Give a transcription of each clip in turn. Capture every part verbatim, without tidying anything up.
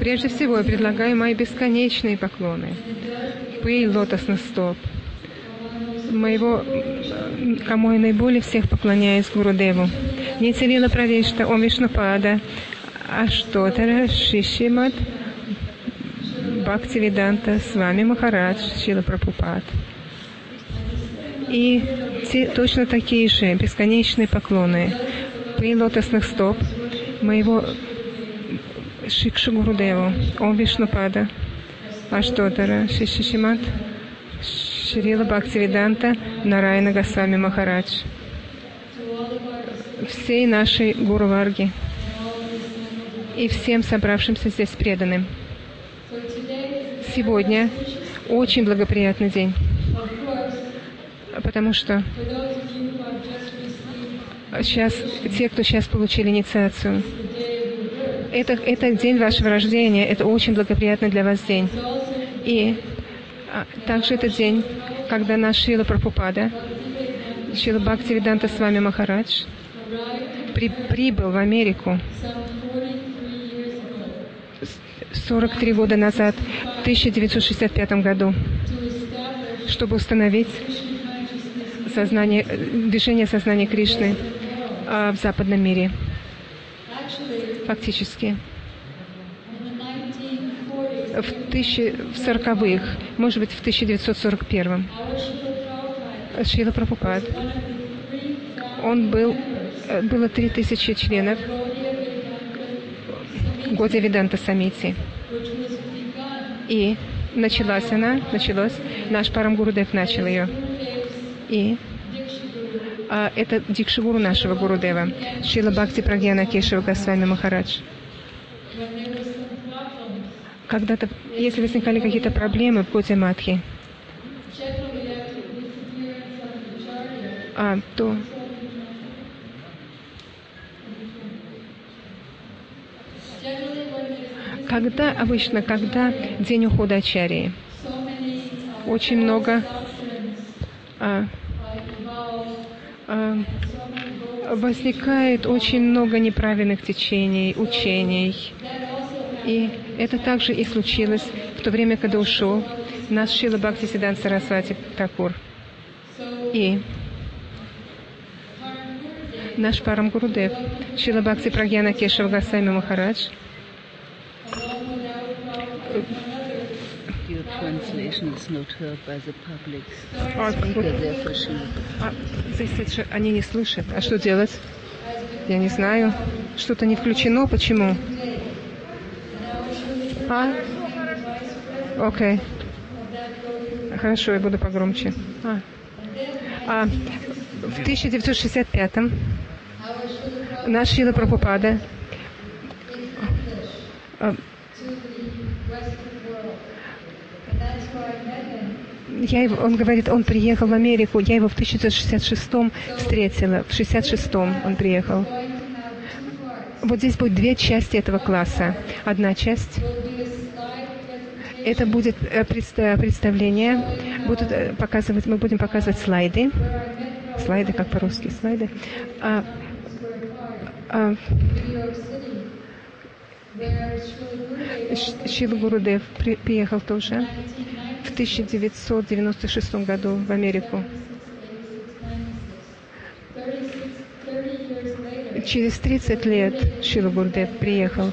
Прежде всего, я предлагаю мои бесконечные поклоны. Пыль лотосных стоп. Моего, кому я наиболее всех поклоняюсь, Гурудеву. Ницелила Правишта, Ом Вишнупада, Аштотара, Шишимат, Бхактивиданта, с вами Махарадж, Шрила Прабхупад. И те, точно такие же бесконечные поклоны при лотосных стоп моего Шикши Гурудеву, Ом Вишнупада, Аштотара, Шишимат, Шрила Бхактивиданта, Нараяна Госвами Махарадж. Всей нашей Гуру Варги и всем собравшимся здесь преданным. Сегодня очень благоприятный день, потому что сейчас те, кто сейчас получили инициацию, это, это день вашего рождения, это очень благоприятный для вас день. И а, также это день, когда наш Шрила Прабхупада, Шрила Бхактивиданта с вами Махарадж, при, прибыл в Америку сорок три года назад, в тысяча девятьсот шестьдесят пятом году, чтобы установить сознание, движение сознания Кришны а, в западном мире. Фактически. В, тысяча, в сороковых, может быть, в тысяча девятьсот сорок первом. Шрила Прабхупад. Он был, было три тысячи членов Годи Веданта Самити. И началась она, началось, наш Парам Гурудев начал ее. И а, это Дикшигуру нашего Гурудева, Шрила Бхакти Прагьяна Кешава Госвами Махарадж. Когда-то, если возникали какие-то проблемы в Годи Матхи, а, то когда, обычно, когда день ухода Ачарьи, очень много а, а, возникает очень много неправильных течений, учений. И это также и случилось в то время, когда ушел наш Шрила Бхактисиданта Сарасвати Такур. И наш Парам Гурудев, Шрила Бхакти Прагьяна Кешава Госвами Махарадж. Your translation is not heard by the public speaker, therefore she... А, здесь они не слышат. А что делать? Я не знаю. Что-то не включено. Почему? А? Окей. Хорошо, я буду погромче. А. А, в тысяча девятьсот шестьдесят пятом наш Шрила Прабхупада а, я его, он говорит, он приехал в Америку, я его в тысяча девятьсот шестьдесят шестом встретила, в шестьдесят шестом он приехал. Вот здесь будет две части этого класса. Одна часть, это будет представление, будут показывать, мы будем показывать слайды, слайды, как по-русски, слайды. А, а, Шрила Гурудев при, приехал тоже в тысяча девятьсот девяносто шестом году в Америку. Через тридцать лет Шрила Гурудев приехал.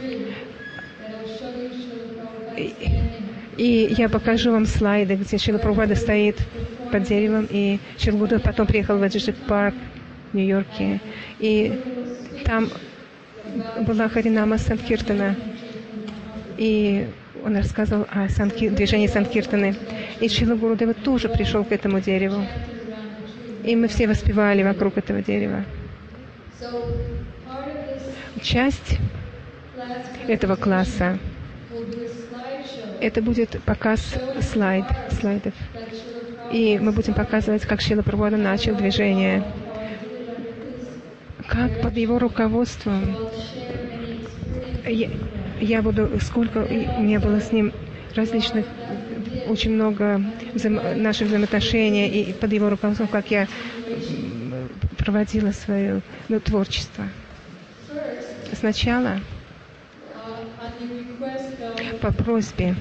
И, и я покажу вам слайды, где Шрила Прабхупада стоит под деревом, и Шрила Гурудев потом приехал в Эджиджик парк в Нью-Йорке. И там была Харинама Санкиртана. И он рассказывал о санки, движении Санкиртаны. И Шрила Гурудева тоже пришел к этому дереву. И мы все воспевали вокруг этого дерева. Часть этого класса, это будет показ слайд, слайдов. И мы будем показывать, как Шрила Прабхупада начал движение. Как под его руководством я, я буду, сколько у меня было с ним различных, очень много взаим, наших взаимоотношений, и под его руководством, как я проводила свое ну, творчество. Сначала По просьбе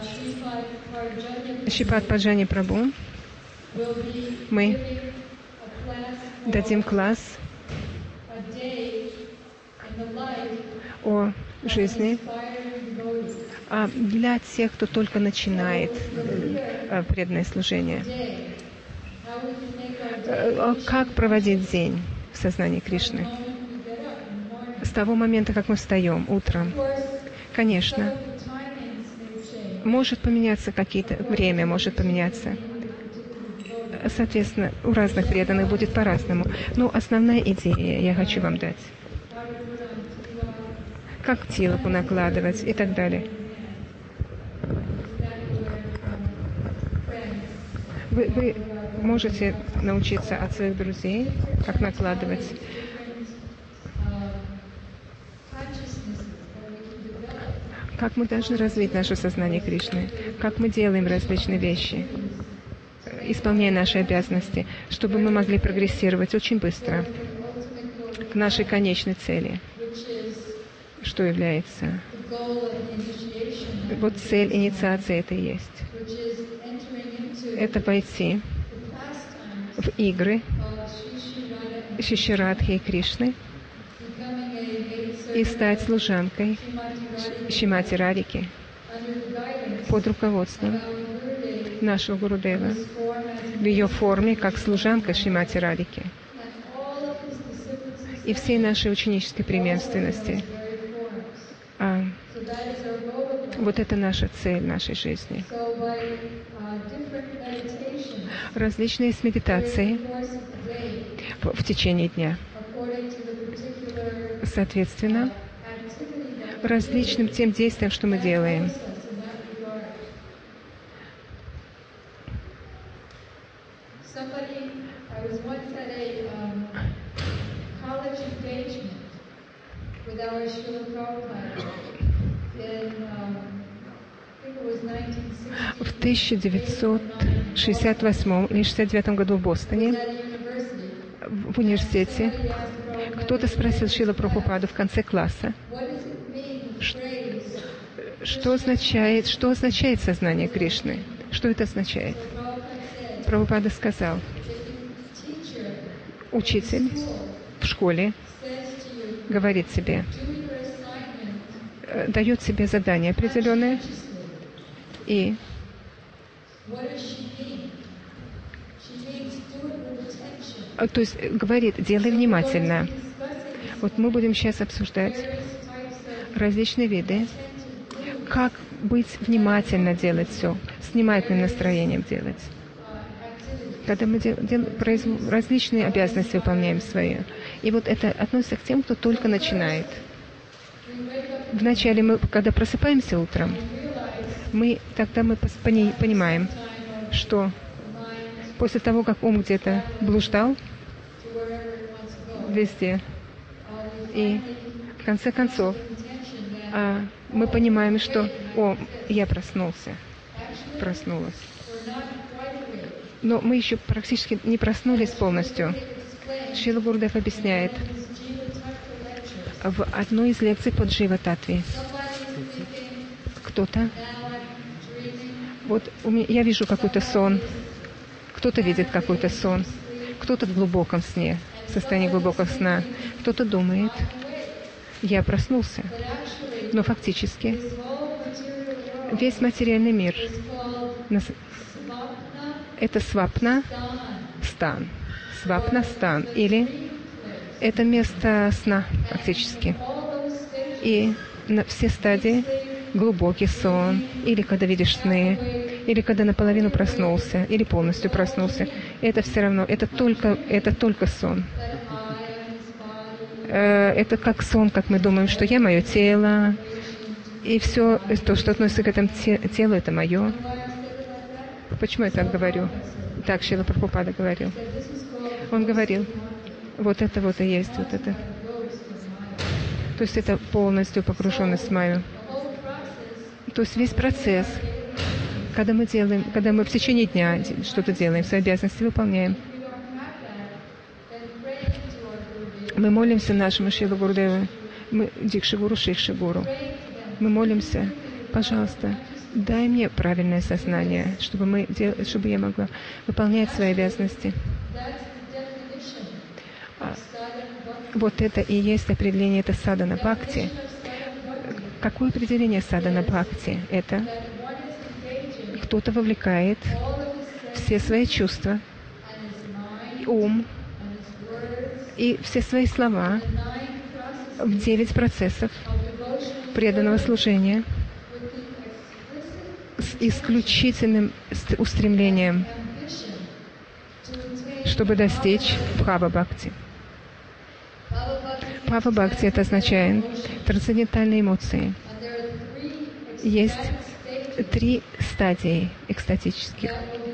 Шрипад Баджани Прабху мы дадим класс о жизни а для тех, кто только начинает преданное служение. Как проводить день в сознании Кришны? С того момента, как мы встаем утром. Конечно, может поменяться какие-то время, может поменяться. Соответственно, у разных преданных будет по-разному. Но основная идея я хочу вам дать. Как тилоку накладывать и так далее. Вы, вы можете научиться от своих друзей, как накладывать. Как мы должны развить наше сознание Кришны, как мы делаем различные вещи, исполняя наши обязанности, чтобы мы могли прогрессировать очень быстро к нашей конечной цели, что является. Вот цель инициации это и есть. Это войти в игры Шри Радхи и Кришны и стать служанкой Шримати Радхики под руководством нашего Гурудева в ее форме, как служанка Шримати Радхики и всей нашей ученической преемственности. А, вот это наша цель нашей жизни. Различные медитации в, в течение дня. Соответственно, различным тем действиям, что мы делаем. В тысяча девятьсот шестьдесят восьмом или шестьдесят девятом году в Бостоне, в университете, кто-то спросил Шрила Прабхупаду в конце класса, что означает, что означает сознание Кришны? Что это означает? Прабхупада сказал, учитель в школе говорит себе, дает себе задание определенное, и то есть говорит, делай внимательно. Вот мы будем сейчас обсуждать различные виды, как быть внимательно делать все, с внимательным настроением делать. Когда мы дел, дел, произ, различные обязанности выполняем свои. И вот это относится к тем, кто только начинает. Вначале мы, когда просыпаемся утром, мы тогда мы понимаем, что после того, как ум где-то блуждал везде, и в конце концов а, мы понимаем, что «О, я проснулся, проснулась». Но мы еще практически не проснулись полностью. Шрила Гурудев объясняет в одной из лекций по Джива-татве. Кто-то, вот у меня, я вижу какой-то сон, кто-то видит какой-то сон, кто-то в глубоком сне, в состоянии глубокого сна, кто-то думает, я проснулся. Но фактически весь материальный мир это свапна стан. Свапна стан. Или это место сна, фактически. И на все стадии глубокий сон, или когда видишь сны, или когда наполовину проснулся, или полностью проснулся. Это все равно, это только, это только сон. Это как сон, как мы думаем, что я мое тело, и все то, что относится к этому телу, это мое. Почему я так говорю? Так Шрила Прабхупада говорил. Он говорил, вот это вот и есть, вот это. То есть это полностью погруженность в мою. То есть весь процесс, когда мы делаем, когда мы в течение дня что-то делаем, свои обязанности выполняем, мы молимся нашему Шрила Гурудеву, мы Дикши Гуру, Шикши Гуру. мы молимся, пожалуйста, дай мне правильное сознание, чтобы, мы дел... чтобы я могла выполнять свои обязанности. А вот это и есть определение, это садана бхакти. Какое определение садана бхакти? Это кто-то вовлекает все свои чувства, ум и все свои слова в девять процессов преданного служения с исключительным устремлением, чтобы достичь бхава-бхакти. Бхава-бхакти — это означает трансцендентальные эмоции. Есть три стадии экстатических,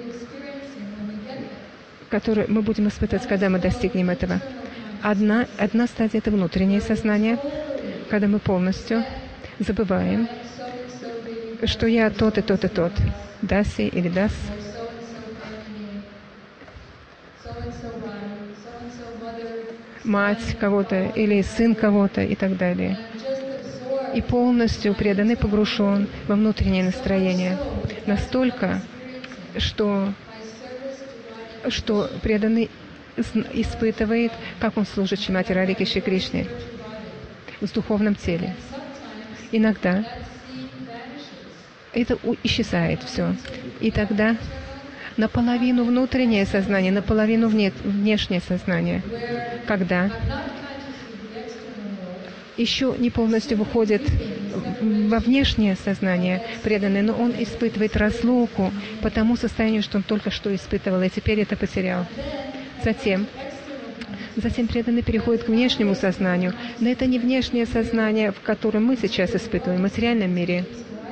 которые мы будем испытывать, когда мы достигнем этого. Одна, одна стадия — это внутреннее сознание, когда мы полностью забываем, что я тот и тот и тот, даси или дас, мать кого-то или сын кого-то и так далее. И полностью преданный погружен во внутреннее настроение. Настолько, что, что преданный испытывает, как он служит Шримати Радхике Шри Кришне в духовном теле. Иногда это исчезает все. И тогда наполовину внутреннее сознание, наполовину внешнее сознание, когда еще не полностью выходит во внешнее сознание преданный, но он испытывает разлуку по тому состоянию, что он только что испытывал, и теперь это потерял. Затем, затем преданный переходит к внешнему сознанию, но это не внешнее сознание, в котором мы сейчас испытываем в материальном мире.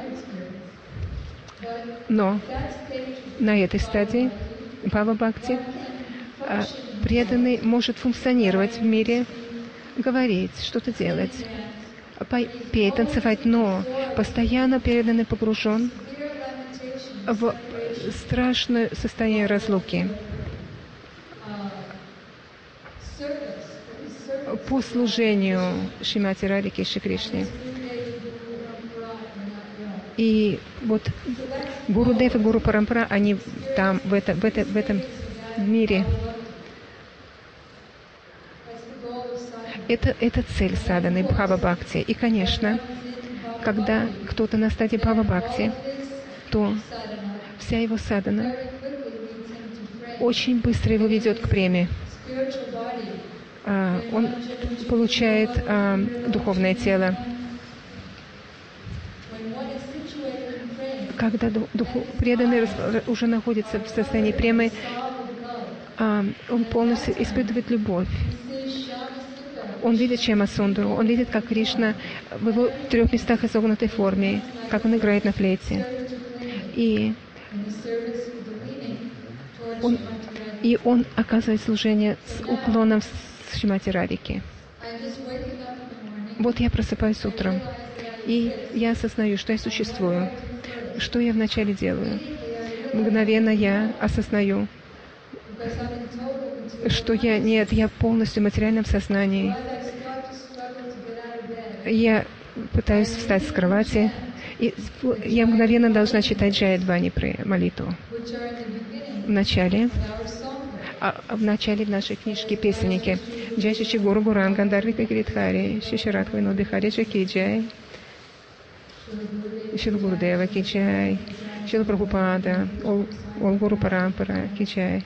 Но на этой стадии бхава-бхакти преданный может функционировать в мире, говорить, что-то делать, петь, танцевать, но постоянно преданный погружен в страшное состояние разлуки. По служению Шримати Радхике Шри Кришне. И вот Гурудев и Гуру Парампара, они там, в, это, в, это, в этом мире. Это, это цель садханы бхава-бхакти. И, конечно, когда кто-то на стадии бхава-бхакти, то вся его садхана очень быстро его ведет к преме. А, он получает а, духовное тело. Когда духу, преданный уже находится в состоянии премы, а, он полностью испытывает любовь. Он видит Шьяма-сундару, он видит, как Кришна в его трех местах изогнутой форме, как он играет на флейте. И он, и он оказывает служение с уклоном в Шримати Радхике. Вот я просыпаюсь утром, и я осознаю, что я существую, что я вначале делаю. Мгновенно я осознаю, что я нет, я полностью в материальном сознании. Я пытаюсь встать с кровати, и я мгновенно должна читать Джаядвани молитву. В начале, а в начале нашей книжки песенники Джай Шиши Гуру Гуран Гандарвика Гиридхари Шиширатхвай Нодихари Джаки Джай Шил Гурудева Кичай Шил Прабхупада Ол Гуру Парампара Кичай.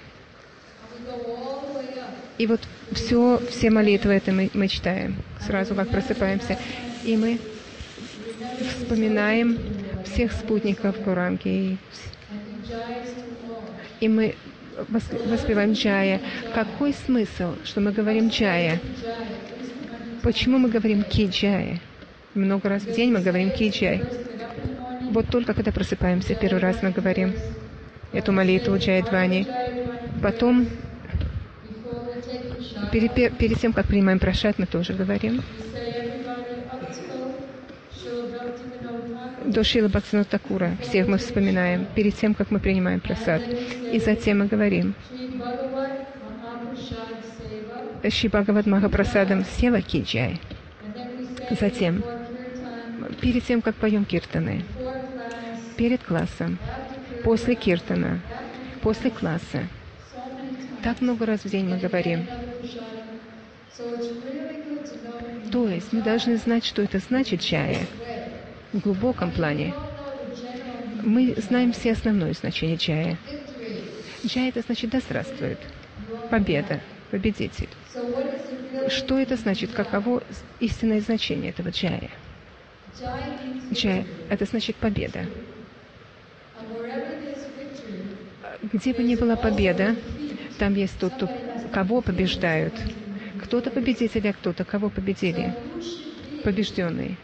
И вот все, все молитвы это мы, мы читаем сразу, как просыпаемся. И мы вспоминаем всех спутников Гуранги. И мы воспеваем Джая. Какой смысл, что мы говорим Джая? Почему мы говорим Ки Джая? Много раз в день мы говорим Ки Джай. Вот только когда просыпаемся, первый раз мы говорим эту молитву Джаядвани. Потом Перед, перед тем, как принимаем прашад, мы тоже говорим. До Шрилы Бхактивинода Тхакура. Всех мы вспоминаем перед тем, как мы принимаем прасад. И затем мы говорим Шри Бхагавад Махапрасадам Сева Ки Джай. Затем перед тем, как поем киртаны, перед классом, после киртана, после класса. Так много раз в день мы говорим. То есть мы должны знать, что это значит джая в глубоком плане. Мы знаем все основное значение джая. Джая — это значит «да здравствует», победа, победитель. Что это значит? Каково истинное значение этого джая? Джая — это значит победа. Где бы ни была победа, там есть тот, кто, кого побеждают. Кто-то победитель, а кто-то кого победили. Побежденный.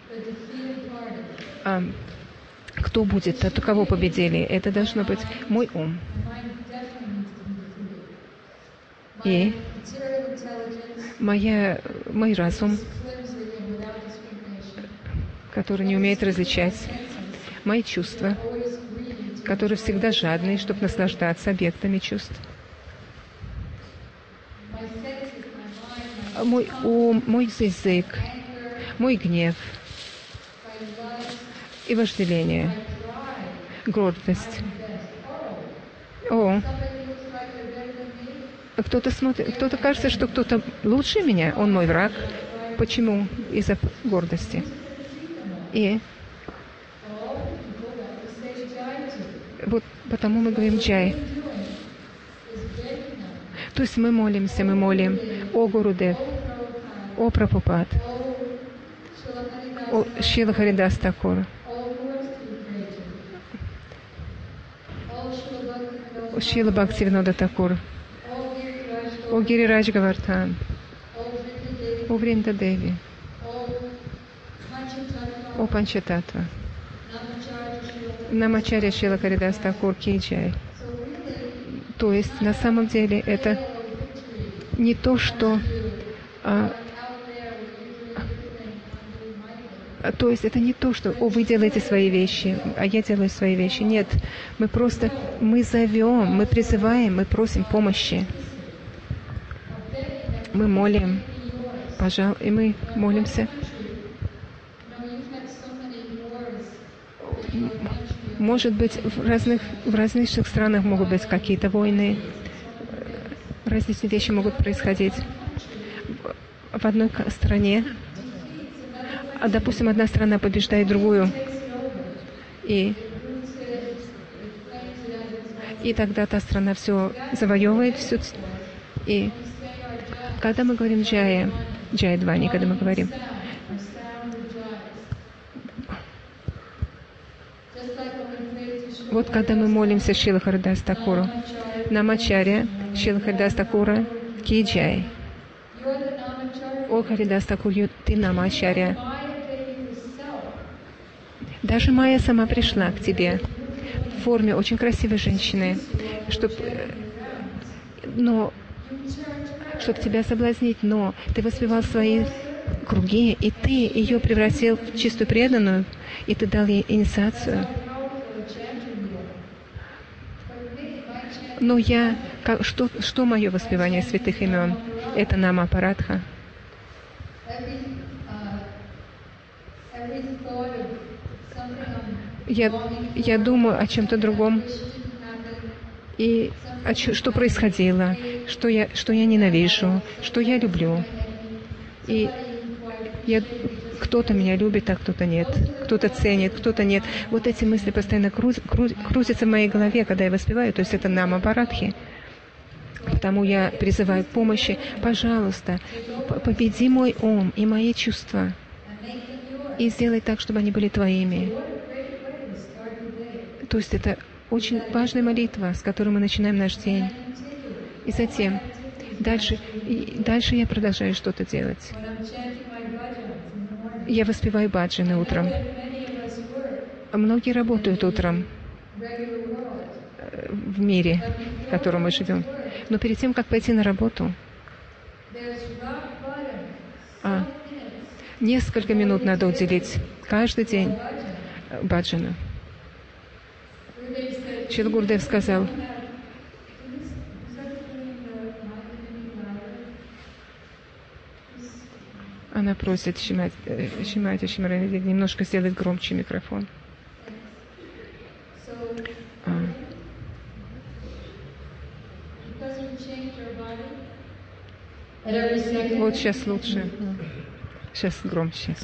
А кто будет, тот, кого победили? Это должно быть мой ум. И моя, мой разум, который не умеет различать, мои чувства, которые всегда жадные, чтобы наслаждаться объектами чувств. Мой ум, мой язык, мой гнев и вожделение, гордость. О, кто-то смотрит, кто-то кажется, что кто-то лучше меня, он мой враг. Почему? Из-за гордости. И вот потому мы говорим джай. То есть мы молимся, мы молим о Гурудев, о Прабхупад, о Шрила Харидас Такур, о Шрила Бхактивинода Такур, о Гирирадж Гавардхан, о Вринда Деви, о Панчататва, Намачарья Шрила Харидас Такур Ки джай. То есть, на самом деле, это не то, что... А, то есть, это не то, что «О, вы делаете свои вещи, а я делаю свои вещи». Нет, мы просто... Мы зовем, мы призываем, мы просим помощи. Мы молим, пожалуйста, и мы молимся. Может быть, в разных, в различных странах могут быть какие-то войны, различные вещи могут происходить в одной стране, а, допустим, одна страна побеждает другую, и, и тогда та страна все завоевывает, все, и когда мы говорим джая, джая двани, когда мы говорим, вот когда мы молимся Шрила Харидас Такуру, Намачарья Шрила Харидас Такура Ки джай. О Харидас Такур, ты Намачарья. Даже Майя сама пришла к тебе в форме очень красивой женщины, чтобы, но, чтобы тебя соблазнить, но ты воспевал свои круги, и ты ее превратил в чистую преданную, и ты дал ей инициацию. Но я, как, что, что мое воспевание святых имен? Это Нама Парадха. Я, я думаю о чем-то другом. И о, что происходило, что я, что я ненавижу, что я люблю. И я, кто-то меня любит, а кто-то нет. Кто-то ценит, кто-то нет. Вот эти мысли постоянно кру, кру, крутятся в моей голове, когда я воспеваю. То есть это Нама Парадхи. Потому я призываю к помощи. Пожалуйста, победи мой ум и мои чувства. И сделай так, чтобы они были твоими. То есть это очень важная молитва, с которой мы начинаем наш день. И затем, дальше, и дальше я продолжаю что-то делать. Я воспеваю баджаны утром. Многие работают утром в мире, в котором мы живем. Но перед тем, как пойти на работу, а, несколько минут надо уделить каждый день баджану. Шрила Гурудев сказал, Она просит Шримати Шимаранидзе немножко сделать громче микрофон. А. Вот сейчас лучше. Сейчас громче.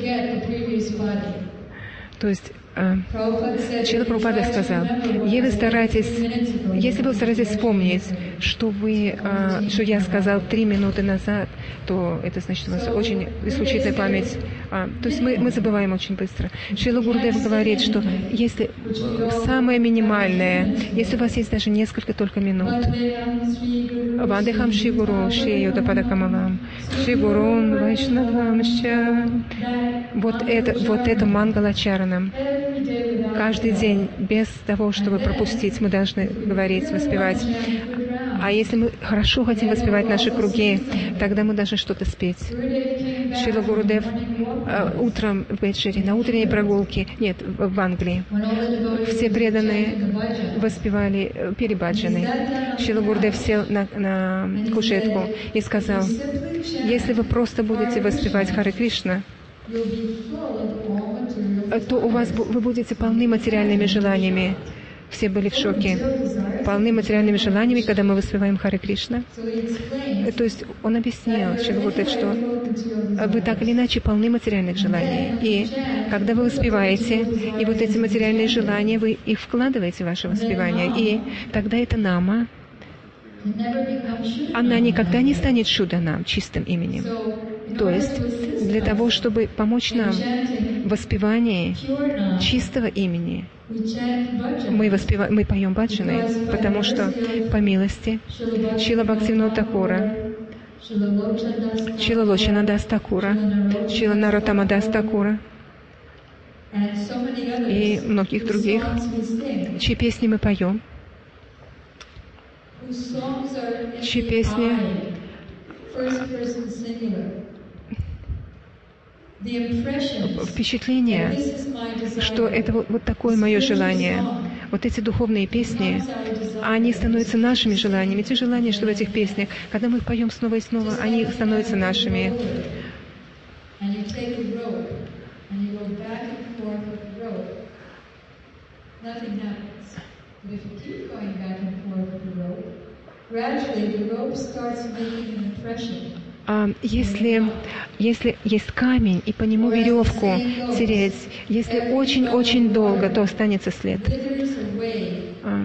То есть Шрила Прабхупада сказал, если вы стараетесь, если вы стараетесь вспомнить, что вы, что я сказал три минуты назад, то это значит, у вас очень исключительная память. То есть мы, мы забываем очень быстро. Шрила Гурудев говорит, что если самое минимальное, если у вас есть даже несколько только минут, Вандехам Шри Гуру, Шри Юдапада Камалам, Шри Гурун Вайшнавамшча. Вот это, вот это Мангалачаранам. Каждый день, без того, чтобы пропустить, мы должны говорить, воспевать. А если мы хорошо хотим воспевать наши круги, тогда мы должны что-то спеть. Шрила Гурудев утром в Беджире, на утренней прогулке, нет, в Англии, все преданные воспевали перебаджаны. Шрила Гурудев сел на, на кушетку и сказал, если вы просто будете воспевать Харе Кришна, то у вас вы будете полны материальными желаниями. Все были в шоке. Полны материальными желаниями, когда мы воспеваем Харе Кришна. То есть он объяснил, что вы так или иначе полны материальных желаний. И когда вы воспеваете, и вот эти материальные желания, вы их вкладываете в ваше воспевание, и тогда это нама, она никогда не станет шуданам, чистым именем. То есть, для того, чтобы помочь нам в воспевании чистого имени, мы, воспева... мы поем баджаны, потому что, по милости Шрила Бхактивинода Тхакура, Шрила Лочана Дас Тхакура, Шрила Нароттама Дас Тхакура и многих других, чьи песни мы поем, чьи песни впечатление, что это вот, вот такое мое желание. Вот эти духовные песни, они становятся нашими желаниями. Те желания, что в этих песнях, когда мы их поем снова и снова, они становятся нашими. А если, если есть камень, и по нему веревку тереть, если очень-очень долго, то останется след. А.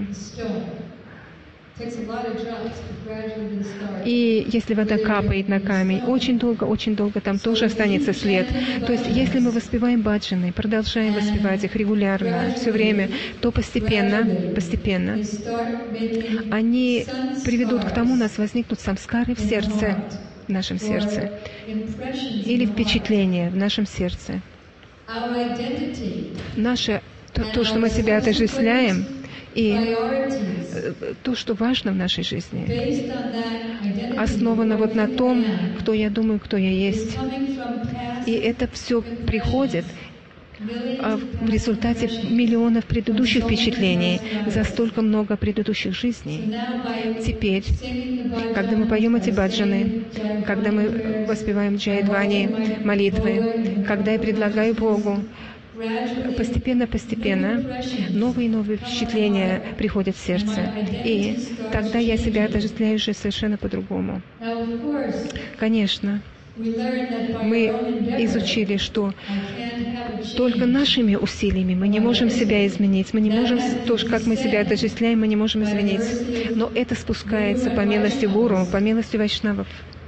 И если вода капает на камень, очень долго, очень долго там тоже останется след. То есть, если мы воспеваем баджаны, продолжаем воспевать их регулярно, все время, то постепенно, постепенно, они приведут к тому, у нас возникнут самскары в сердце, в нашем сердце, или впечатление в нашем сердце. Наше, то, то что мы себя отождествляем, и то, что важно в нашей жизни, основано вот на том, кто я думаю, кто я есть. И это все приходит в результате миллионов предыдущих впечатлений за столько много предыдущих жизней. Теперь, когда мы поем эти баджаны, когда мы воспеваем джайдвани, молитвы, когда я предлагаю Богу, постепенно-постепенно новые и новые впечатления приходят в сердце. И тогда я себя отождествляю уже совершенно по-другому. Конечно, мы изучили, что только нашими усилиями мы не можем себя изменить. Мы не можем, то, как мы себя отождествляем, мы не можем изменить. Но это спускается по милости Гуру, по милости вайшнавов.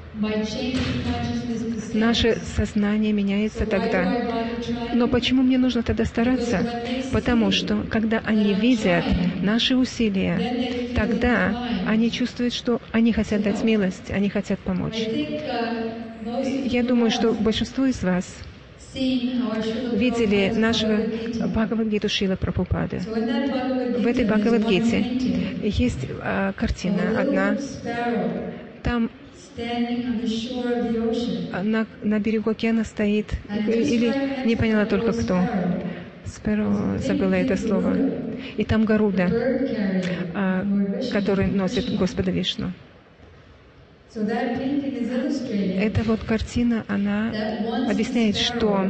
Наше сознание меняется тогда. Но почему мне нужно тогда стараться? Потому что, когда они видят наши усилия, тогда они чувствуют, что они хотят дать милость, они хотят помочь. Я думаю, что большинство из вас видели нашего Бхагавад-гиту Шрилы Прабхупады. В этой Бхагавад-гите есть а, картина одна. Там на, на берегу океана стоит, или не поняла только кто. Спэро, забыла это слово. И там Гаруда, а, который носит Господа Вишну. Эта вот картина, она объясняет, что...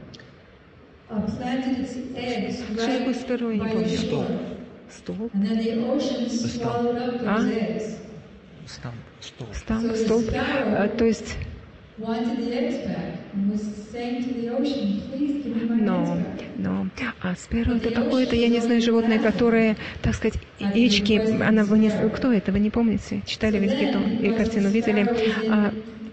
Что такое сперо, я не помню. Столб. Столб? Столб. А? Столб. Столб. Столб, столб. А, то есть... Но, но, а сперо это какое-то, я не знаю, животное, которое, так сказать, яички, она вынесла. Кто это, вы не помните? Читали ведь эту и картину, видели? А,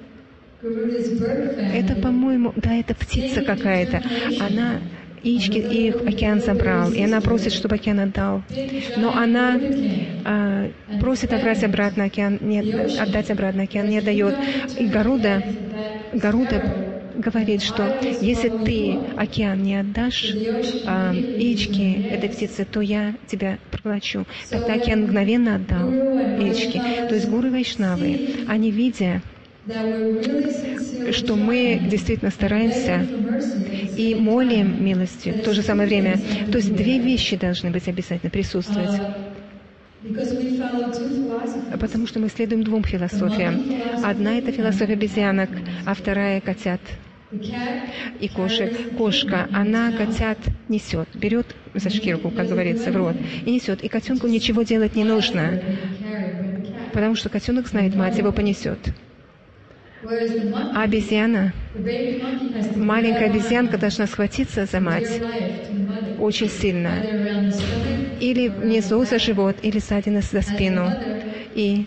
это, по-моему, да, это птица какая-то. Она яички их океан забрал, и она просит, чтобы океан отдал. Но она а, просит отдать обратно океан, не, отдать обратно океан, не отдает. И Гаруда, Гаруда говорит, что если ты океан не отдашь а, яички этой птицы, то я тебя проглочу. Тогда океан мгновенно отдал яички. То есть гуру Вайшнавы, они видя, что мы действительно стараемся и молим милостью в то же самое время. То есть две вещи должны быть обязательно присутствовать. Потому что мы следуем двум философиям. Одна — это философия обезьянок, а вторая — котят и кошек. Кошка, она котят несет, берет за шкирку, как говорится, в рот, и несет. И котенку ничего делать не нужно, потому что котенок знает, мать его понесет. А обезьяна, маленькая обезьянка должна схватиться за мать очень сильно. Или внизу за живот, или сзади за спину. И,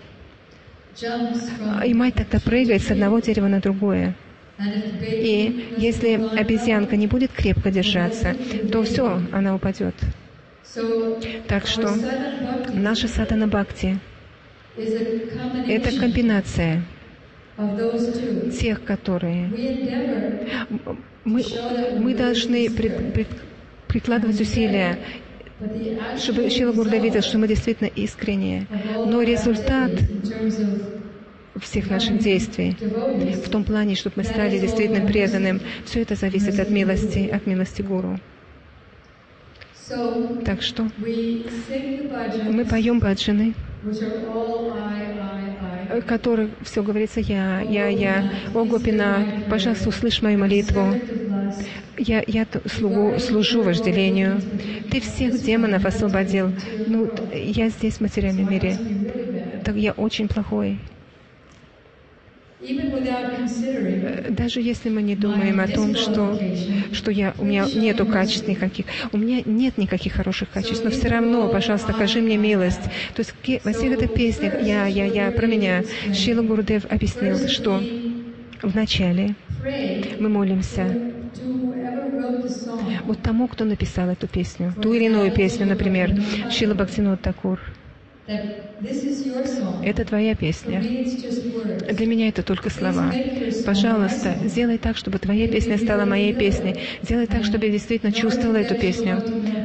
и мать тогда прыгает с одного дерева на другое. И если обезьянка не будет крепко держаться, то все, она упадет. Так что наша садхана бхакти — это комбинация тех, которые мы, мы должны пред, пред, прикладывать усилия, чтобы Шрила Гурудев видел, что мы действительно искренние. Но результат всех наших действий в том плане, чтобы мы стали действительно преданным, все это зависит от милости, от милости Гуру. Так что мы поем баджаны, в которых все говорится «я, я, я». «О, Гопинат, пожалуйста, услышь мою молитву. Я, я слугу, служу вожделению. Ты всех демонов освободил. Ну, я здесь, в материальном мире. Так я очень плохой». Даже если мы не думаем о том, что, что я, у меня нету качеств никаких, у меня нет никаких хороших качеств, но все равно, пожалуйста, окажи мне милость. То есть во всех этих песнях «я, я, я» про меня Шрила Гурудев объяснил, что вначале мы молимся вот тому, кто написал эту песню, ту или иную песню, например, Шрила Бхактивинода Тхакур. Это твоя песня. Для меня это только слова. Пожалуйста, сделай так, чтобы твоя песня стала моей песней. Сделай так, чтобы я действительно чувствовала эту песню.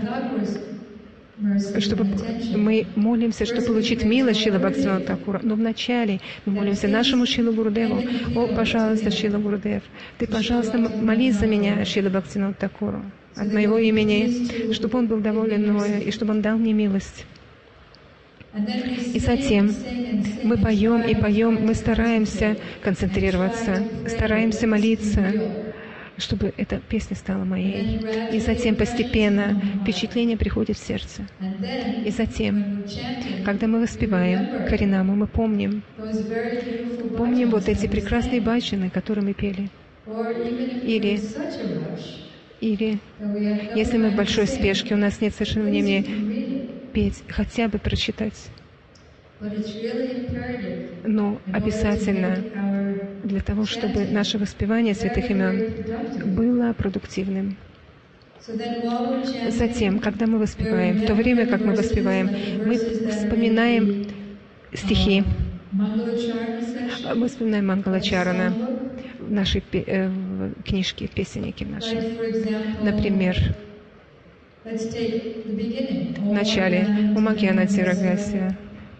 Чтобы мы молимся, чтобы получить милость Шрила Бхактивинода Тхакура. Но вначале мы молимся нашему Шрилу Гурудеву. О, пожалуйста, Шрила Гурудев, ты, пожалуйста, молись за меня, Шрила Бхактивинода Тхакуру, от моего имени, чтобы он был доволен мною и чтобы он дал мне милость. И затем мы поем и поем, мы стараемся концентрироваться, стараемся молиться, чтобы эта песня стала моей. И затем постепенно впечатление приходит в сердце. И затем, когда мы воспеваем Харинаму, мы помним, помним вот эти прекрасные баджаны, которые мы пели. Или, или если мы в большой спешке, у нас нет совершенно времени петь, хотя бы прочитать. Но обязательно для того, чтобы наше воспевание святых имен было продуктивным. Затем, когда мы воспеваем, в то время, как мы воспеваем, мы вспоминаем стихи. Мы вспоминаем Мангалачарана в нашей э, в книжке, песенники нашей. Например, в начале Умагьяна Тирагасия.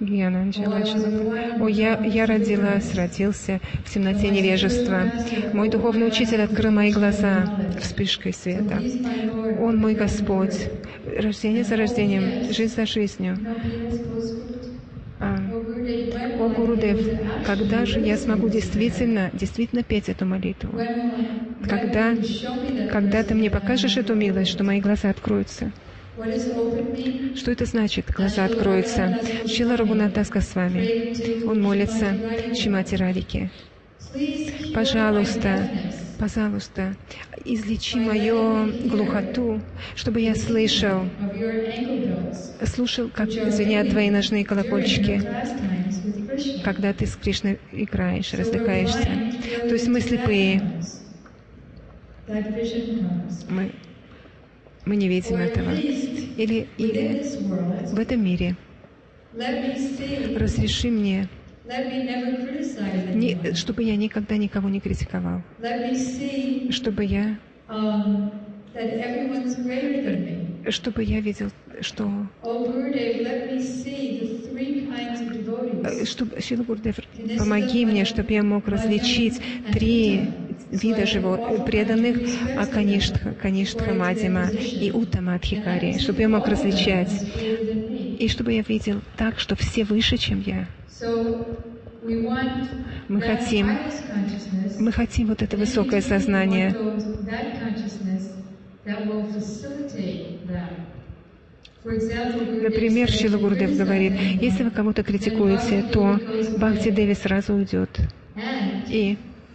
О, я, я родилась, родился в темноте невежества. Мой духовный учитель открыл мои глаза вспышкой света. Он мой Господь. Рождение за рождением, жизнь за жизнью. А, О, Гурудев, когда же я смогу действительно, действительно петь эту молитву? Когда, когда ты мне покажешь эту милость, что мои глаза откроются? Что это значит? Глаза откроются. Шрила Рагунатас Госвами. Он молится Шримати Радхике. Пожалуйста, пожалуйста, излечи мою глухоту, чтобы я слышал, слушал, как звенят твои ножные колокольчики, когда ты с Кришной играешь, развлекаешься. То есть мы слепые. Мы, мы не видим этого. Или, или в этом мире разреши мне, не, чтобы я никогда никого не критиковал, чтобы я, чтобы я видел, что, чтобы, Шрила Гурудев, помоги мне, чтобы я мог различить три вида живот, преданных, а Каништха, Каништха Мадхима и Уттама Адхикари, чтобы я мог различать, и чтобы я видел так, что все выше, чем я. Мы хотим, мы хотим вот это высокое сознание. Например, Шрила Гурудев говорит, если вы кого-то критикуете, то Бхакти Деви сразу уйдет. И,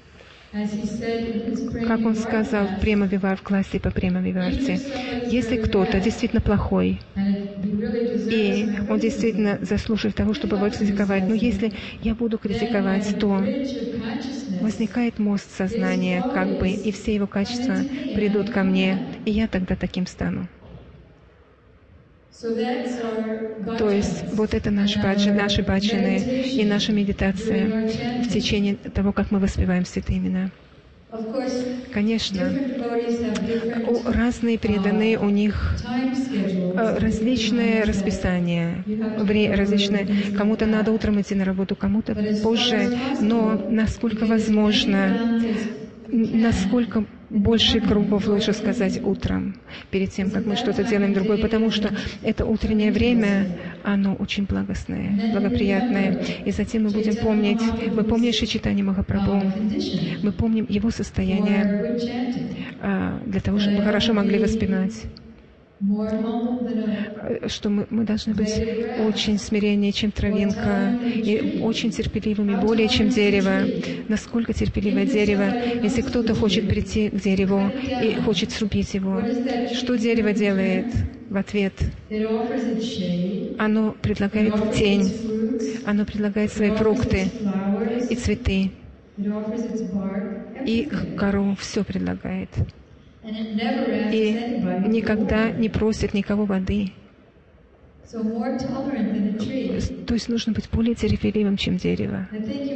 как он сказал в Према Вивар, в классе по Према Виварте, если кто-то действительно плохой, и он действительно заслуживает того, чтобы его критиковать, но если я буду критиковать, то возникает мост сознания, как бы, и все его качества придут ко мне, и я тогда таким стану. То есть вот это наш баджи, наши баджаны и наша медитация в течение того, как мы воспеваем святые имена. Конечно, разные преданные, у них различное расписание, различное. Кому-то надо утром идти на работу, кому-то позже, но насколько возможно, насколько больше кругов, лучше сказать, утром, перед тем, как мы что-то делаем другое, потому что это утреннее время, оно очень благостное, благоприятное. И затем мы будем помнить, мы помним Шри-Чайтанья Махапрабху, мы помним его состояние для того, чтобы мы хорошо могли воспевать. Что мы, мы должны быть очень смиреннее, чем травинка, и очень терпеливыми, более чем дерево. Насколько терпеливое дерево, если кто-то хочет прийти к дереву и хочет срубить его, что дерево делает в ответ? Оно предлагает тень, оно предлагает свои фрукты и цветы, и кору, все предлагает. И никогда не просит никого воды. То есть нужно быть более терпеливым, чем дерево.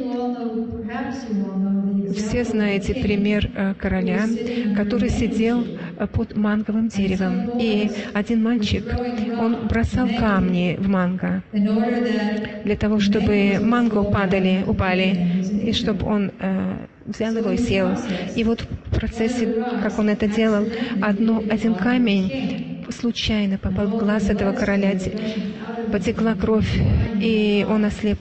Все знаете пример короля, который сидел под манговым деревом. И один мальчик, он бросал камни в манго для того, чтобы манго падали, упали, и чтобы он взял его и съел. И вот в процессе, как он это делал, одно, один камень случайно попал в глаз этого короля, потекла кровь, и он ослеп.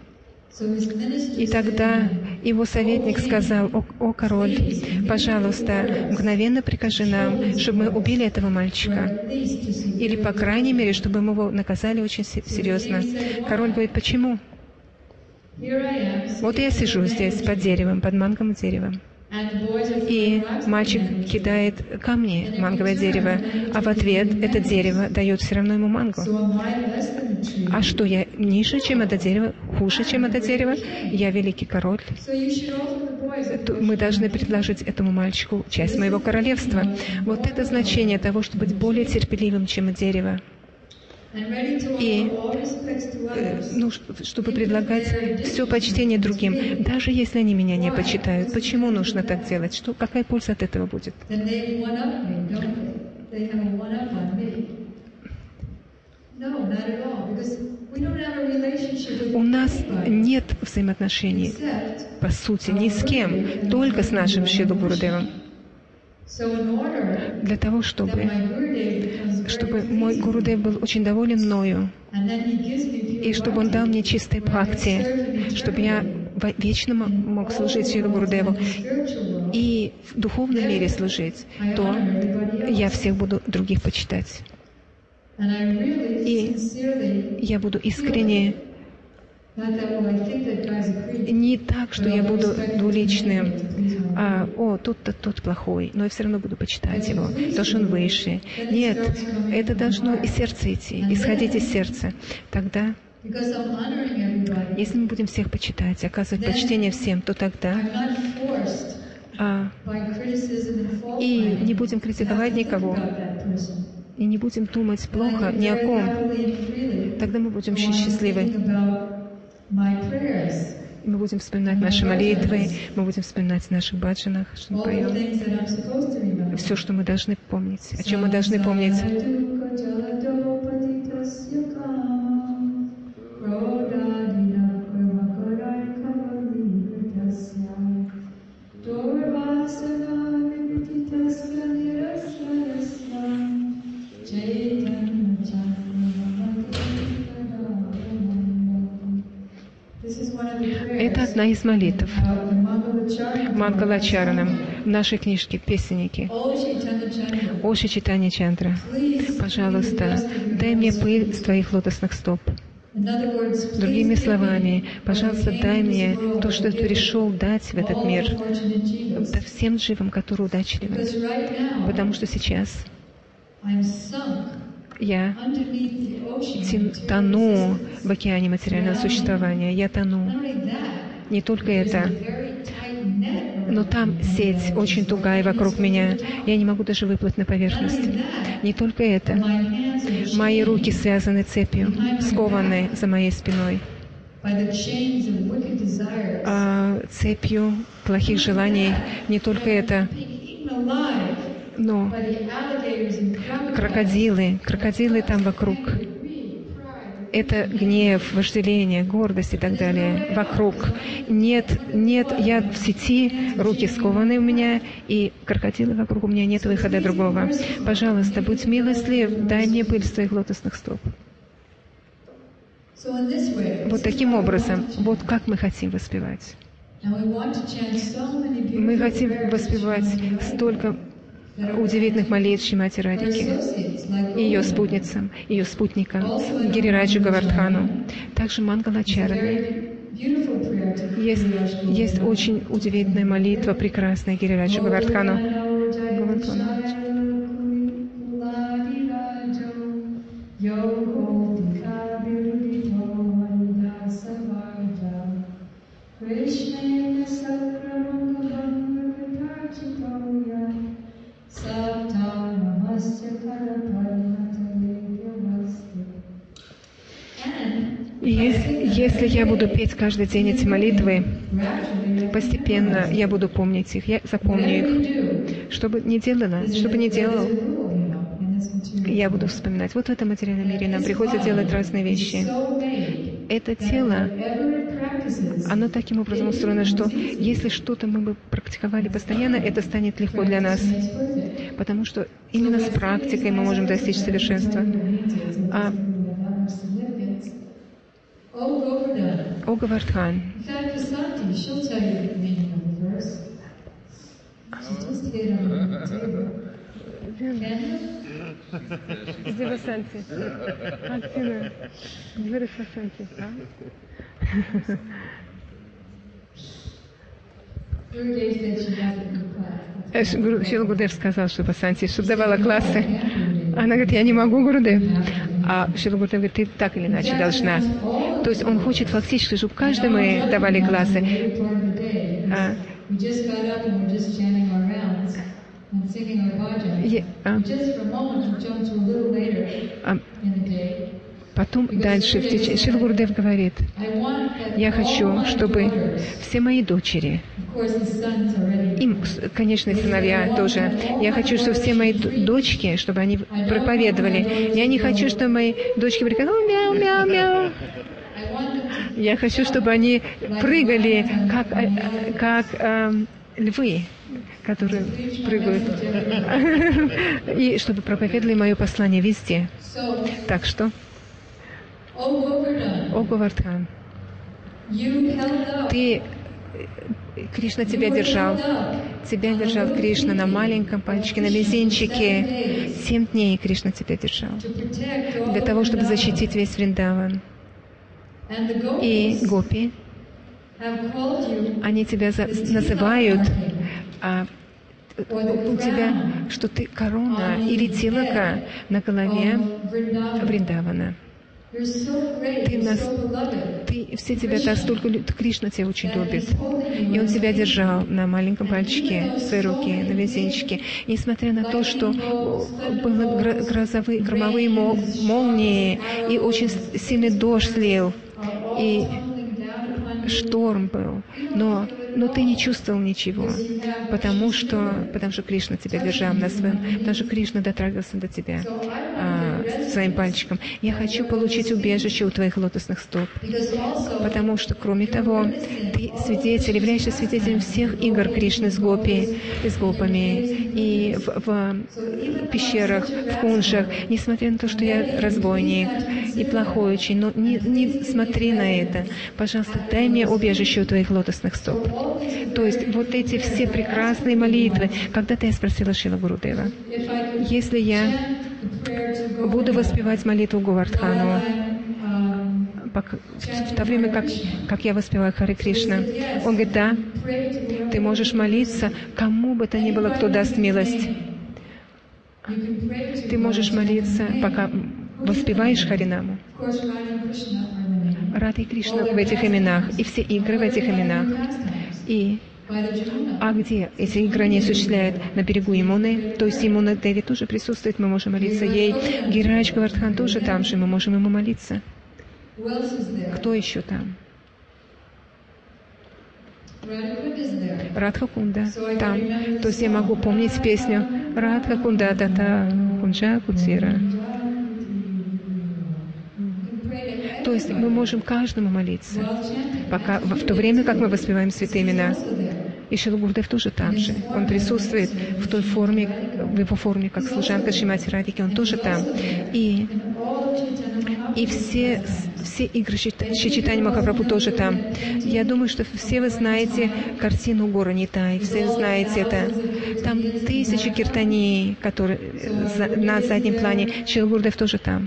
И тогда его советник сказал: «О, о король, пожалуйста, мгновенно прикажи нам, чтобы мы убили этого мальчика. Или, по крайней мере, чтобы мы его наказали очень серьезно». Король говорит: «Почему? Вот я сижу здесь под деревом, под манговым деревом. И мальчик кидает камни в манговое дерево, а в ответ это дерево дает все равно ему манго. А что, я ниже, чем это дерево, хуже, чем это дерево? Я великий король. Мы должны предложить этому мальчику часть моего королевства». Вот это значение того, чтобы быть более терпеливым, чем дерево. И ну, чтобы предлагать все почтение другим, даже если они меня не почитают. Почему нужно так делать? Что, какая польза от этого будет? У нас нет взаимоотношений, по сути, ни с кем, только с нашим Шрила Гурудевом. Для того, чтобы, чтобы мой Гурудев был очень доволен мною, и чтобы он дал мне чистой бхакти, чтобы я вечно мог служить Шрила Гурудеву и в духовном мире служить, то я всех буду других почитать. И я буду искренне, не так, что я буду двуличным, а, о, тот-то тот плохой, но я все равно буду почитать его, потому что он выше. Нет, это должно из сердца идти, исходить из сердца. Тогда, если мы будем всех почитать, оказывать почтение всем, то тогда а, и не будем критиковать никого, и не будем думать плохо ни о ком, тогда мы будем очень счастливы. Мы будем вспоминать наши молитвы, мы будем вспоминать в наших баджанах, что мы поем. Все, что мы должны помнить, о чем мы должны помнить. Это одна из молитв Мангалачаранам в нашей книжке «Песенники». О Шри Чайтанья Чандра, пожалуйста, дай мне пыль с твоих лотосных стоп. Другими словами, пожалуйста, дай мне то, что ты пришел дать в этот мир, да всем дживам, которые удачливы. Потому что сейчас я тону в океане материального существования. Я тону. Не только это, но там сеть очень тугая вокруг меня. Я не могу даже выплыть на поверхность. Не только это. Мои руки связаны цепью, скованы за моей спиной. А цепью плохих желаний. Не только это. Но крокодилы, крокодилы там вокруг. Это гнев, вожделение, гордость и так далее. Вокруг. Нет, нет, я в сети, руки скованы у меня, и крокодилы вокруг, у меня нет выхода другого. Пожалуйста, будь милостлив, дай мне пыль с твоих лотосных стоп. Вот таким образом, вот как мы хотим воспевать. Мы хотим воспевать столько удивительных молитв Шримати Радхики, ее спутницам, ее спутникам, Гирираджу Говардхану. Также Мангалачаране. Есть, есть очень удивительная молитва, прекрасная Гирираджу Говардхану. И если я буду петь каждый день эти молитвы, постепенно я буду помнить их, я запомню их. Что бы ни делала, что бы ни делал, я буду вспоминать. Вот в этом материальном мире нам приходится делать разные вещи. Это тело, оно таким образом устроено, что если что-то мы бы практиковали постоянно, это станет легко для нас. Потому что именно с практикой мы можем достичь совершенства. А О Говардхан. Где Васанти? Антина. Где Васанти? Шрила Гурудев сказал, что Васанти, чтобы давала классы. Она говорит, я не могу, Гурудев. А Шрила Гурудев говорит, ты так или иначе должна. То есть он хочет фактически, чтобы каждому мы давали классы. А, е, а, а, потом дальше в течение Шрила Гурудев говорит, я хочу, чтобы все мои дочери, им, конечно, и сыновья тоже, я хочу, чтобы все мои дочки, чтобы они проповедовали. Я не хочу, чтобы мои дочки приходили, мяу-мяу-мяу. Я хочу, чтобы они прыгали, как, как э, львы, которые прыгают, и чтобы проповедовали мое послание везде. Так что, о Говардхан, ты, Кришна тебя держал, тебя держал Кришна на маленьком пальчике, на мизинчике. Семь дней Кришна тебя держал для того, чтобы защитить весь Вриндаван. И гопи, они тебя за, называют, а у тебя, что ты корона или тилака на голове Вриндавана. Ты, нас, ты все тебя настолько любят, Кришна тебя очень любит. И он тебя держал на маленьком пальчике своей руки, на мизинчике. И несмотря на то, что были грозовые, громовые молнии, и очень сильный дождь лил, и шторм был, но, но ты не чувствовал ничего, потому что, потому что Кришна тебя держал на своем, потому что Кришна дотрагивался до тебя а, своим пальчиком. Я хочу получить убежище у твоих лотосных стоп, потому что, кроме того, ты свидетель, являешься свидетелем всех игр Кришны с гопи, с гопами, и в, в пещерах, в кунжах, несмотря на то, что я разбойник и плохой очень, но не, не смотри на это. Пожалуйста, дай мне убежище у твоих лотосных стоп. То есть вот эти все прекрасные молитвы. Когда-то я спросила Шрила Гурудева, если я буду воспевать молитву Говардхану, в то время, как, как я воспеваю Харе Кришна, он говорит, да, ты можешь молиться кому бы то ни было, кто даст милость. Ты можешь молиться, пока воспеваешь Харинаму. Рада и Кришна в этих именах, и все игры в этих именах. И, а где эти игры они осуществляют? На берегу Ямуны, то есть Ямуна Деви тоже присутствует, мы можем молиться ей. Гирирадж Говардхан тоже там же, мы можем ему молиться. Кто еще там? Радха Кунда там. То есть я могу помнить песню Радха Кунда Дата Кунджа Куцира. То есть мы можем каждому молиться, пока, в то время, как мы воспеваем святые имена. И Шрила Гурудев тоже там же. Он присутствует в той форме, в его форме, как служанка Шримати Радхики, он тоже там. И, и все, все игры Чайтанья Махапрабху тоже там. Я думаю, что все вы знаете картину Гора Нитай, все вы знаете это. Там тысячи киртаний, которые на заднем плане. Шрила Гурудев тоже там.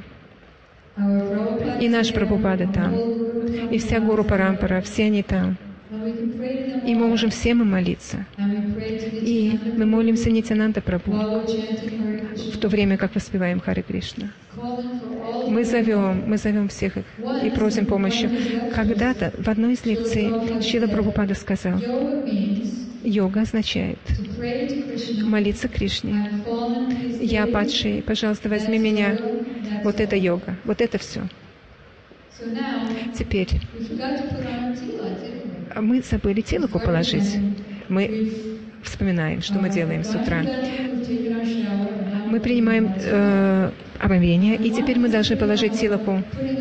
И наш Прабхупада там, и вся Гуру Парампара, все они там. И мы можем всем им молиться. И мы молимся Нитянанда Прабху в то время, как воспеваем Харе Кришна. Мы зовем, мы зовем всех их и просим помощи. Когда-то в одной из лекций Шрила Прабхупада сказал, йога означает молиться Кришне. Я падший, пожалуйста, возьми меня. Вот это йога, вот это все. Теперь мы забыли тилаку положить. Мы вспоминаем, что мы делаем с утра. Мы принимаем э, омовение, и теперь мы должны положить тилаку.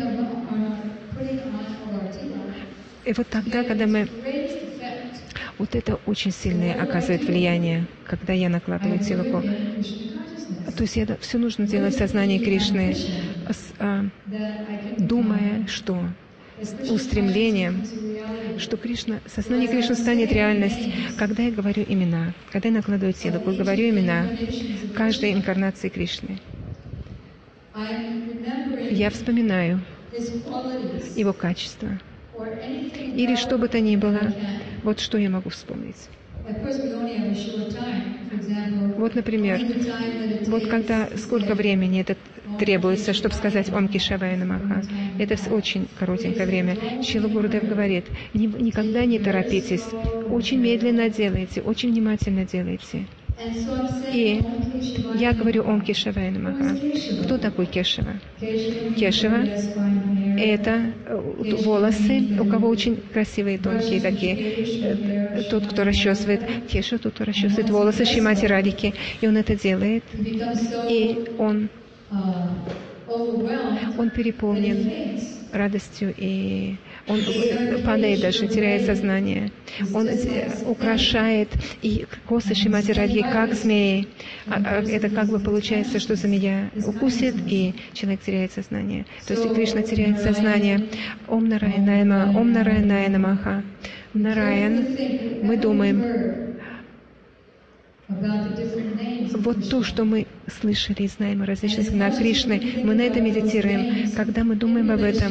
И вот тогда, когда мы... Вот это очень сильное оказывает влияние, когда я накладываю тилаку. То есть это все нужно делать в сознании Кришны, с, а, думая, что устремлением, что Кришна, сознание Кришны станет реальность, когда я говорю имена, когда я накладываю тилаку, говорю имена каждой инкарнации Кришны. Я вспоминаю его качество. Или что бы то ни было, вот что я могу вспомнить. Вот, например, вот когда, сколько времени это требуется, чтобы сказать Ом Кешавая Намаха. Это очень коротенькое время. Шрила Гурудев говорит, никогда не торопитесь, очень медленно делайте, очень внимательно делайте. И я говорю Ом Кешавая Намаха. Кто такой Кешава? Кешава — это волосы, у кого очень красивые, тонкие такие. Тот, кто расчесывает. Кешава — тот, кто расчесывает волосы Шримати Радхики. И он это делает. И он, он переполнен радостью и Он падает даже, теряет сознание. Он украшает и косы Шримати Радхи, как змеи. Это как бы получается, что змея укусит, и человек теряет сознание. То есть Кришна теряет сознание. Ом Нараяна Нама, Ом Нараяна Намаха. Нараян, мы думаем, вот то, что мы слышали и знаем о различных именах Кришны, мы на это медитируем. Когда мы думаем об этом,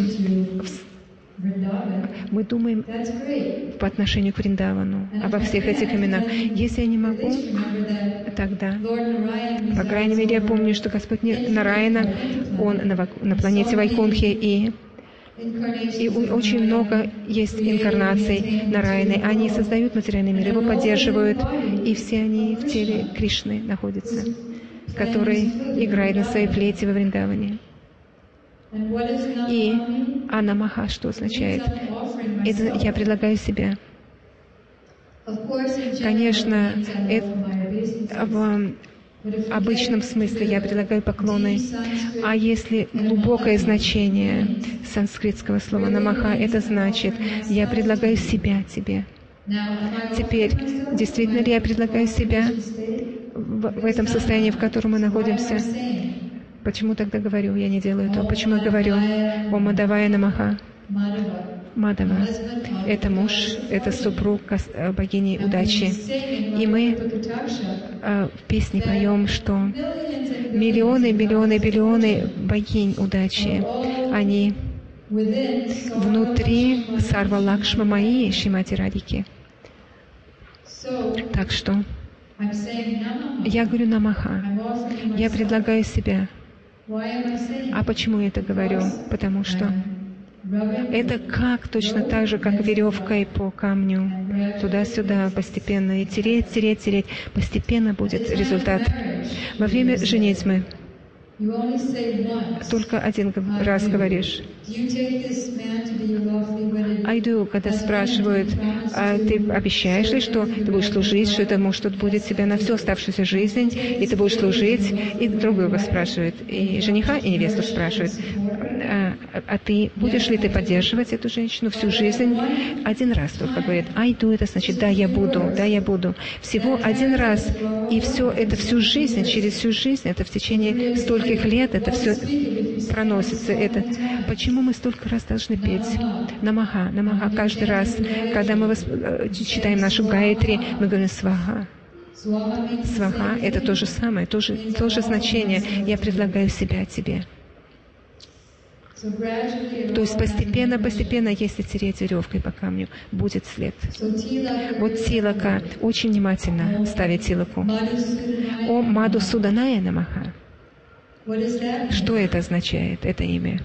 мы думаем по отношению к Вриндавану, обо всех этих именах. Если я не могу, тогда, по крайней мере, я помню, что Господь Нараяна, Он на, на планете Вайкунхи, и И очень много есть инкарнаций Нараяны. Они создают материальный мир, его поддерживают, и все они в теле Кришны находятся, который играет на своей флейте во Вриндаване. И Анамаха, что означает? Это я предлагаю себя. Конечно, это, в обычном смысле я предлагаю поклоны, а если глубокое значение санскритского слова намаха, это значит, я предлагаю себя тебе. Теперь, действительно ли я предлагаю себя в, в этом состоянии, в котором мы находимся? Почему тогда говорю, я не делаю этого? Почему я говорю о Мадавая намаха? Мадава — это муж, это супруг богини удачи. И мы э, в песне поем, что миллионы, миллионы, миллионы богинь удачи, они внутри Сарва Лакшма Майи Шримати Радхики. Так что я говорю намаха, я предлагаю себя. А почему я это говорю? Потому что это как, точно так же, как веревкой по камню, туда-сюда, постепенно, и тереть, тереть, тереть, постепенно будет результат. Во время женитьбы только один раз говоришь. Айду, когда спрашивают, а ты обещаешь ли, что ты будешь служить, что это муж тут будет тебя на всю оставшуюся жизнь, и ты будешь служить, и другого спрашивают, и жениха, и невесту спрашивают, а, а ты будешь ли ты поддерживать эту женщину всю жизнь? Один раз только говорит, айду, это значит, да, я буду, да, я буду. Всего один раз, и все это всю жизнь, через всю жизнь, это в течение стольких лет, это все проносится. Это. Почему мы столько раз должны петь? Намаха, намаха. Каждый раз, когда мы восп... читаем нашу гайатри, мы говорим сваха. Сваха — это то же самое, то же, то же значение. Я предлагаю себя тебе. То есть постепенно, постепенно, если тереть веревкой по камню, будет след. Вот Тилака, очень внимательно ставит Тилаку. О Мадхусуданая намаха. Что это означает, это имя?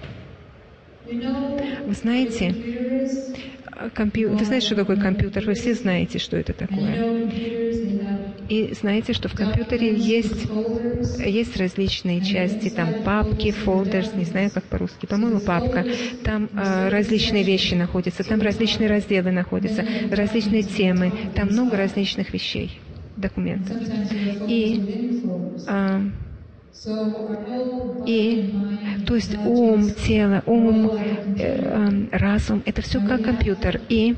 Вы знаете, компью... вы знаете, что такое компьютер? Вы все знаете, что это такое. И знаете, что в компьютере есть, есть различные части, там папки, folders, не знаю, как по-русски, по-моему, папка. Там э, различные вещи находятся, там различные разделы находятся, различные темы, там много различных вещей, документов. И... Э, И, то есть ум, тело, ум, э, э, разум, это все как компьютер. И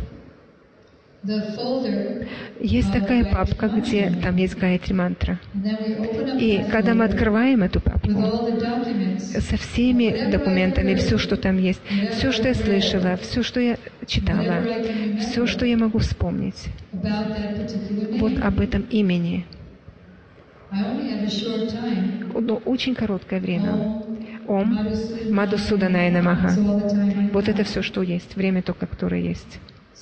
есть такая папка, где там есть гайатри мантра. И когда мы открываем эту папку со всеми документами, все, что там есть, все, что я слышала, все, что я читала, все, что я могу вспомнить, вот об этом имени. Но очень короткое время. Ом Мадхусуданая намаха. Вот это все, что есть, время только, которое есть.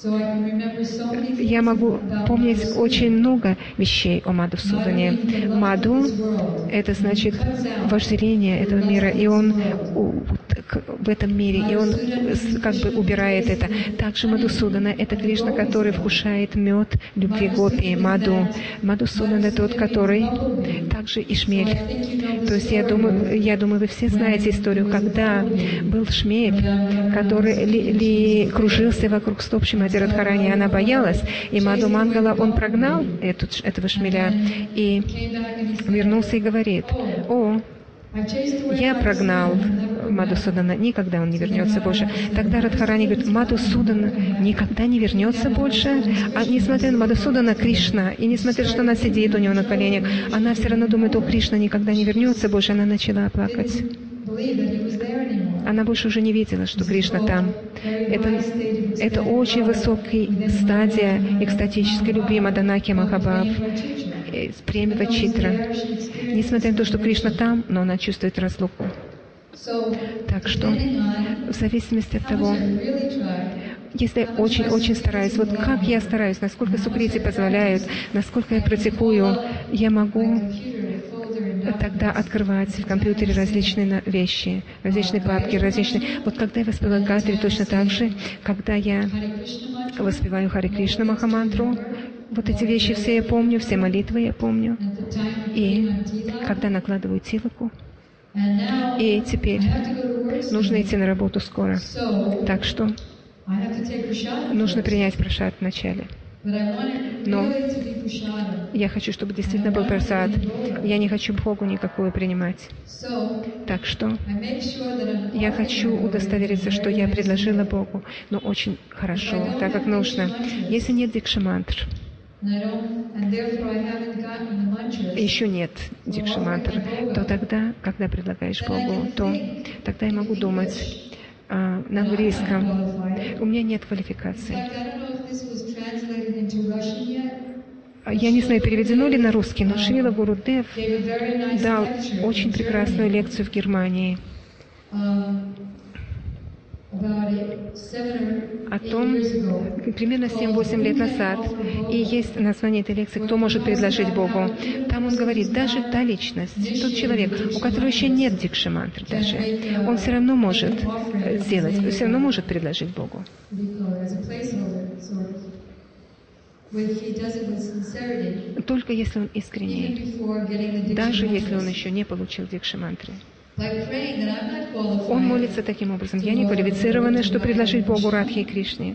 Я могу помнить очень много вещей о Мадхусудане. Мадху — это значит вожделение этого мира, и он в этом мире, и он как бы убирает это. Также Мадхусудана — это Кришна, который вкушает мед любви гопи, Мадху. Мадхусудана — это тот, который также и шмель. То есть я думаю, я думаю, вы все знаете историю, когда был шмель, который ли, ли кружился вокруг стоп Шримати Радхарани, она боялась, и Мадху Мангала, он прогнал эту, этого шмеля и вернулся и говорит: о, я прогнал Мадхусудана, никогда он не вернется больше. Тогда Радхарани говорит, Мадхусудана никогда не вернется больше. А несмотря на Мадхусудана, Кришна, и несмотря, что она сидит у него на коленях, она все равно думает, о, Кришна никогда не вернется больше. Она начала плакать. Она больше уже не видела, что Кришна там. Это, это очень высокая стадия экстатической любви Маданаки Махабхав, премия Вачитра. Несмотря на то, что Кришна там, но она чувствует разлуку. Так что, в зависимости от того, если я очень-очень стараюсь, вот как я стараюсь, насколько сукрити позволяют, насколько я практикую, я могу тогда открывать в компьютере различные вещи, различные папки, различные... Вот когда я воспеваю Гатри, точно так же, когда я воспеваю Харе Кришна Махамантру, вот эти вещи все я помню, все молитвы я помню. И когда накладываю тилоку, и теперь нужно идти на работу скоро. Так что нужно принять прашад вначале. Но я хочу, чтобы действительно был прасад. Я не хочу Богу никакую принимать. Так что я хочу удостовериться, что я предложила Богу, но очень хорошо, так как нужно. Если нет дикшамантр, еще нет дикшамантр, то тогда, когда предлагаешь Богу, то тогда я могу думать а, на английском. У меня нет квалификации. Я не знаю, переведено ли на русский, но Шрила Гурудев дал очень прекрасную лекцию в Германии о том, примерно семь-восемь лет назад, и есть название этой лекции «Кто может предложить Богу?». Там он говорит, даже та личность, тот человек, у которого еще нет дикшамантры даже, он все равно может сделать, все равно может предложить Богу. Только если он искренний, даже если он еще не получил дикшамантры. Он молится таким образом. Я не квалифицированный, чтобы предложить Богу Радхи и Кришне.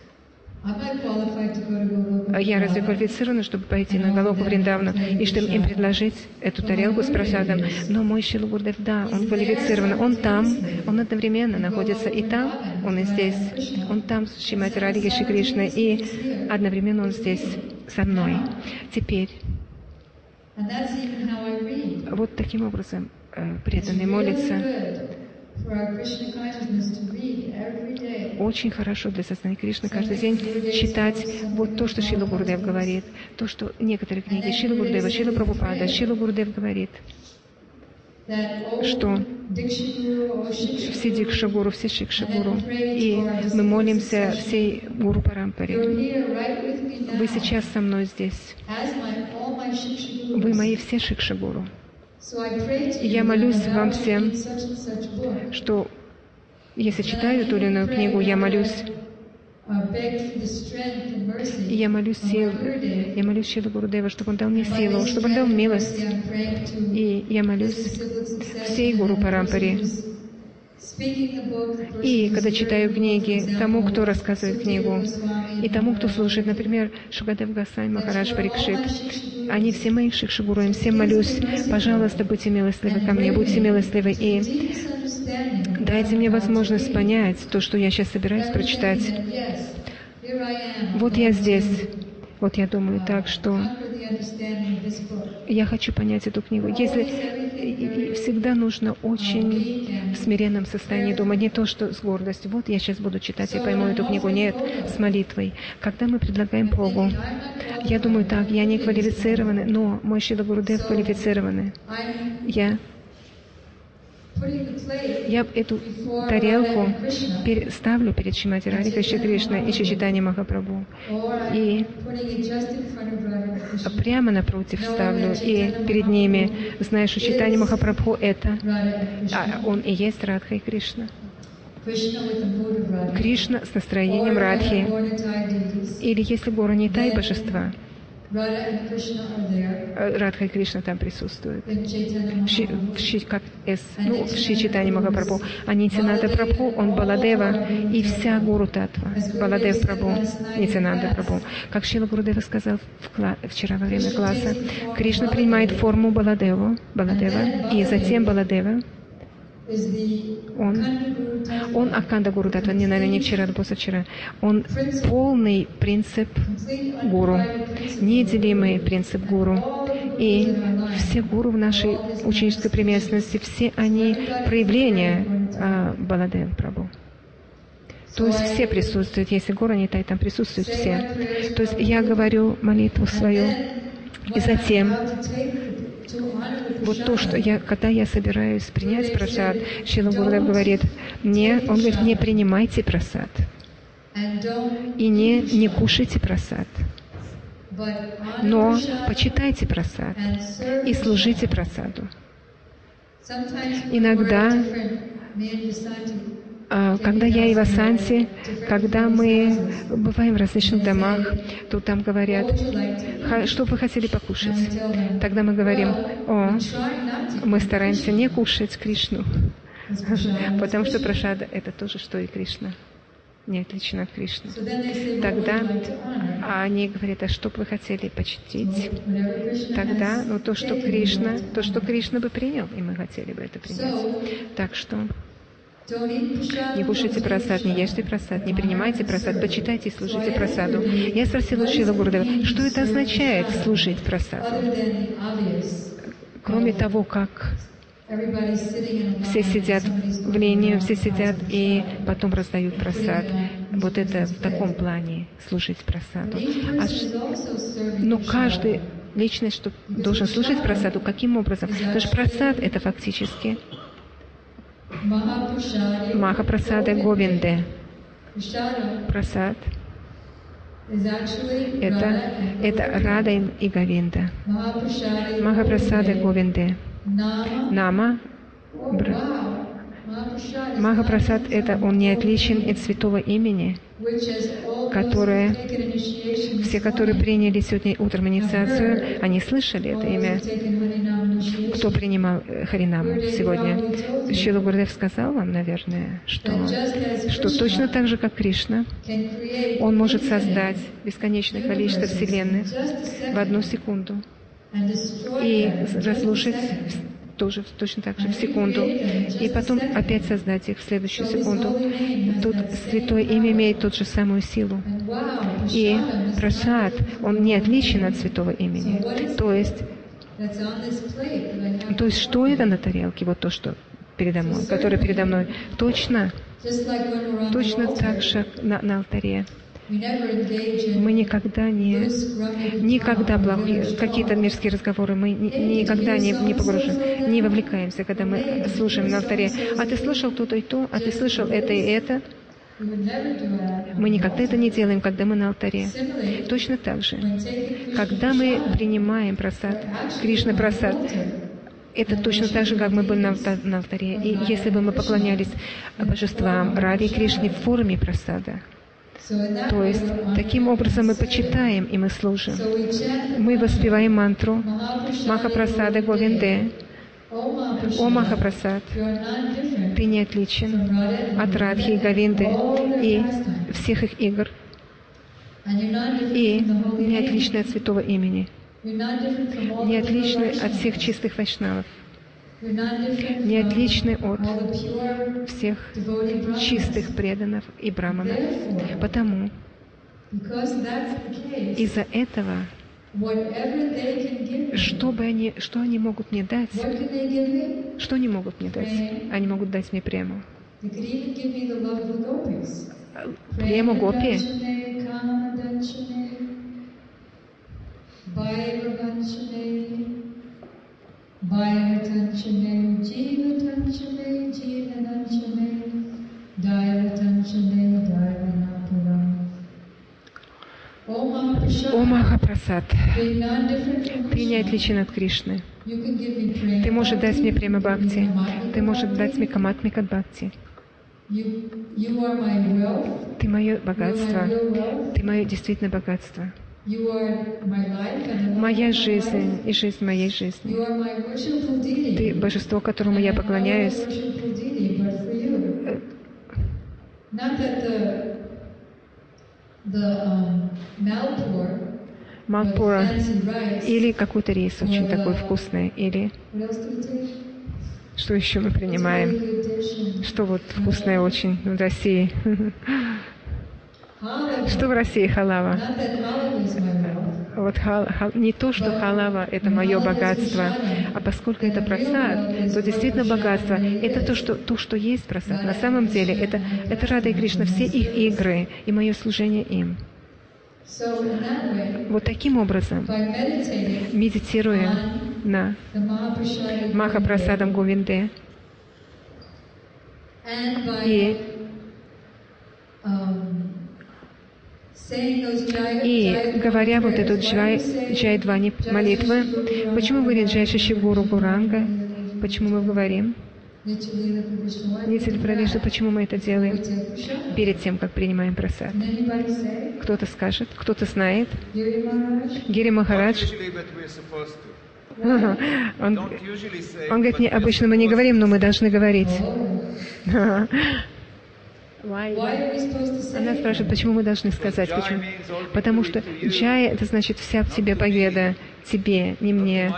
Я разве квалифицирована, чтобы пойти на Галоку Вриндавну и чтобы им предложить эту тарелку с прасадом? Но мой Шрила Гурудев, да, он квалифицирован. Он там, он одновременно находится и там, он и здесь. Он там с Шримати Радхикой Шри Кришной, и одновременно он здесь со мной. Теперь, вот таким образом преданный молится. Очень хорошо для сознания Кришны каждый день читать вот то, что Шрила Гурудев говорит, то, что некоторые книги Шрила Гурудева, Шрила Прабхупада, Шрила Гурудев говорит, что все Дикшагуру, все Шикшагуру, и мы молимся всей Гуру Парампаре. Вы сейчас со мной здесь. Вы мои все Шикшагуру. И я молюсь вам всем, что если читаю ту или иную книгу, я молюсь, и я молюсь сил, я молюсь Шриле Гурудева, чтобы он дал мне силу, чтобы он дал милость. И я молюсь всей Гуру Парампаре. И когда читаю книги, тому, кто рассказывает книгу, и тому, кто служит, например, Шукадев Госвами Махарадж Парикшит, они все мои Шикшагуру, им всем молюсь, пожалуйста, будьте милостливы ко мне, будьте милостливы, и дайте мне возможность понять то, что я сейчас собираюсь прочитать. Вот я здесь. Вот я думаю так, что я хочу понять эту книгу. Если всегда нужно очень в смиренном состоянии думать, не то, что с гордостью. Вот я сейчас буду читать и пойму эту книгу. Нет, с молитвой. Когда мы предлагаем Богу, я думаю так, я не квалифицированный, но мой Шрила Гурудев квалифицированный. Я Я эту тарелку ставлю перед Шримати Радхикой Шри Кришной и Чайтанья Махапрабху. И прямо напротив ставлю, и перед ними, знаешь, что Чайтанья Махапрабху это, а он и есть Радха и Кришна. Кришна с настроением Радхи. Или если Гора Нитай божества, Радха и Кришна там присутствуют. В Шри, как С, ну, в Шри Чайтанья Махапрабху. А Нитянанда Прабху, он Баладева и вся Гуру Татва. Баладев Прабху, Нитянанда Прабху. Как Шрила Гурудева сказал в вчера во время класса, Кришна принимает форму Баладева, Баладева, и затем Баладева Он, он Акханда Гуру Татва, не, наверное, не вчера, а позавчера. Он полный принцип гуру, неделимый принцип гуру. И все гуру в нашей ученической преемственности, все они проявления а, Баладева Прабху. То есть все присутствуют. Если гуру не тай, там присутствуют все. То есть я говорю молитву свою, и затем вот то, что я, когда я собираюсь принять прасад, Шрила Гурудев говорит мне, он говорит, не принимайте прасад и не, не кушайте прасад, но почитайте прасад и служите прасаду. Иногда, когда я и в Асанте, когда мы бываем в различных домах, то там говорят, что вы хотели покушать. Тогда мы говорим, о, мы стараемся не кушать Кришну, потому что прасада — это тоже, что и Кришна, не отлично от Кришны. Тогда они говорят, а что бы вы хотели почтить? Тогда, ну, то, что Кришна, то, что Кришна бы принял, и мы хотели бы это принять. Так что не кушайте прасад, не ешьте прасад, не принимайте прасад, почитайте и служите прасаду. Я спросила у Шрила Гурудева, что это означает служить прасаду? Кроме того, как все сидят в линию, все сидят и потом раздают прасад. Вот это в таком плане служить прасаду. А, но каждый личность, что должен служить прасаду, каким образом? Потому что прасад — это фактически Махапрасада Говинде. Прасад — это, это Рада и Говинда. Махапрасада Говинде. Нама. Махапрасад — это он не отличен от святого имени, которое все, которые приняли сегодня утром инициацию, они слышали это имя. Кто принимал Харинаму сегодня? Шрила Гурудев сказал вам, наверное, что, что точно так же, как Кришна, он может создать бесконечное количество вселенных в одну секунду и разрушить тоже точно так же в секунду, и потом опять создать их в следующую секунду. Тут святое имя имеет ту же самую силу. И прасад, он не отличен от святого имени. То есть, то есть что это на тарелке? Вот то, что передо мной, которое передо мной. Точно, точно так же на, на алтаре. Мы никогда не, никогда плохие, какие-то мирские разговоры, мы ни, никогда не, не погружаем, не вовлекаемся, когда мы слушаем на алтаре. А ты слышал то-то и то, а ты слышал это и это. Мы никогда это не делаем, когда мы на алтаре. Точно так же, когда мы принимаем прасад, Кришна прасад, это точно так же, как мы были на алтаре. И если бы мы поклонялись божествам Раде и Кришне в форме прасада, то есть, таким образом мы почитаем и мы служим. Мы воспеваем мантру Махапрасада Говинде. О Махапрасад, ты не отличен от Радхи и Говинды и всех их игр, и не отличный от святого имени, не отличный от всех чистых вайшнавов, не отличный от всех чистых преданных и браманов. Потому из-за этого, что, бы они, что они могут мне дать? Что они могут мне дать? Они могут дать мне прему. Прему гопи. О Махапрасад, ты не отличен от Кришны. Ты можешь дать мне према бхакти, ты можешь дать мне каматмикат бхакти. Ты мое богатство, ты мое действительно богатство. Моя жизнь и жизнь моей жизни. Ты божество, которому я поклоняюсь. Малпура или какой-то рис очень такой вкусный, или Что еще мы принимаем? Что вот вкусное очень в России? Что в России халава? Вот хал, хал, не то, что халава – это мое богатство, а поскольку это прасад, то действительно богатство – это то, что, то, что есть прасад. На самом деле это, это Рада и Кришна, все их игры и мое служение им. Вот таким образом, медитируя на Махапрасадам Говинде и И говоря вот эту джай, джайдвани молитвы, почему говорит Джай Шиши Гуру Гуранга? Почему мы говорим? Нитиль Правишна, почему мы это делаем? Перед тем, как принимаем прасад. Кто-то скажет, кто-то знает. Гири Махарадж. Он, он говорит, не, обычно мы не говорим, но мы должны говорить. Она спрашивает, почему мы должны сказать, почему? Потому что джая — это значит вся в тебе победа, тебе, не мне.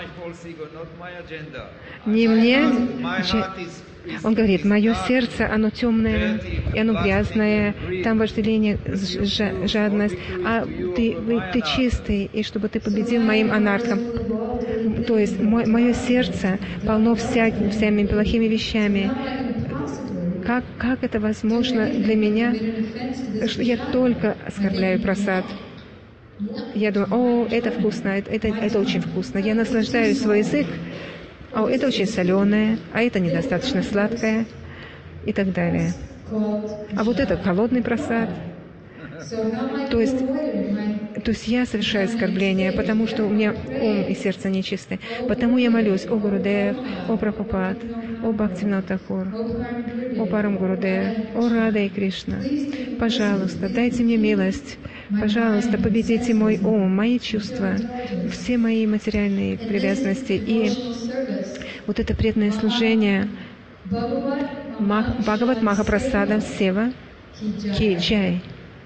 Не мне. Он говорит, мое сердце, оно темное, и оно грязное, там вожделение, жадность, а ты, ты чистый, и чтобы ты победил моим анархом. То есть мое сердце полно вся, всеми плохими вещами. Как, как это возможно для меня, что я только оскорбляю прасад? Я думаю, о, это вкусно, это, это, это очень вкусно. Я наслаждаю свой язык, о, это очень соленое, а это недостаточно сладкое и так далее. А вот это холодный прасад. То есть, то есть я совершаю оскорбление, потому что у меня ум и сердце нечисты. Потому я молюсь, о Гурудев, о Прабхупад, о Бхактивинод Тхакур, о Парам Гурудев, о Рада и Кришна. Пожалуйста, дайте мне милость. Пожалуйста, победите мой ум, мои чувства, все мои материальные привязанности. И вот это преданное служение Бхагават Махапрасадам Сева Ки Джай.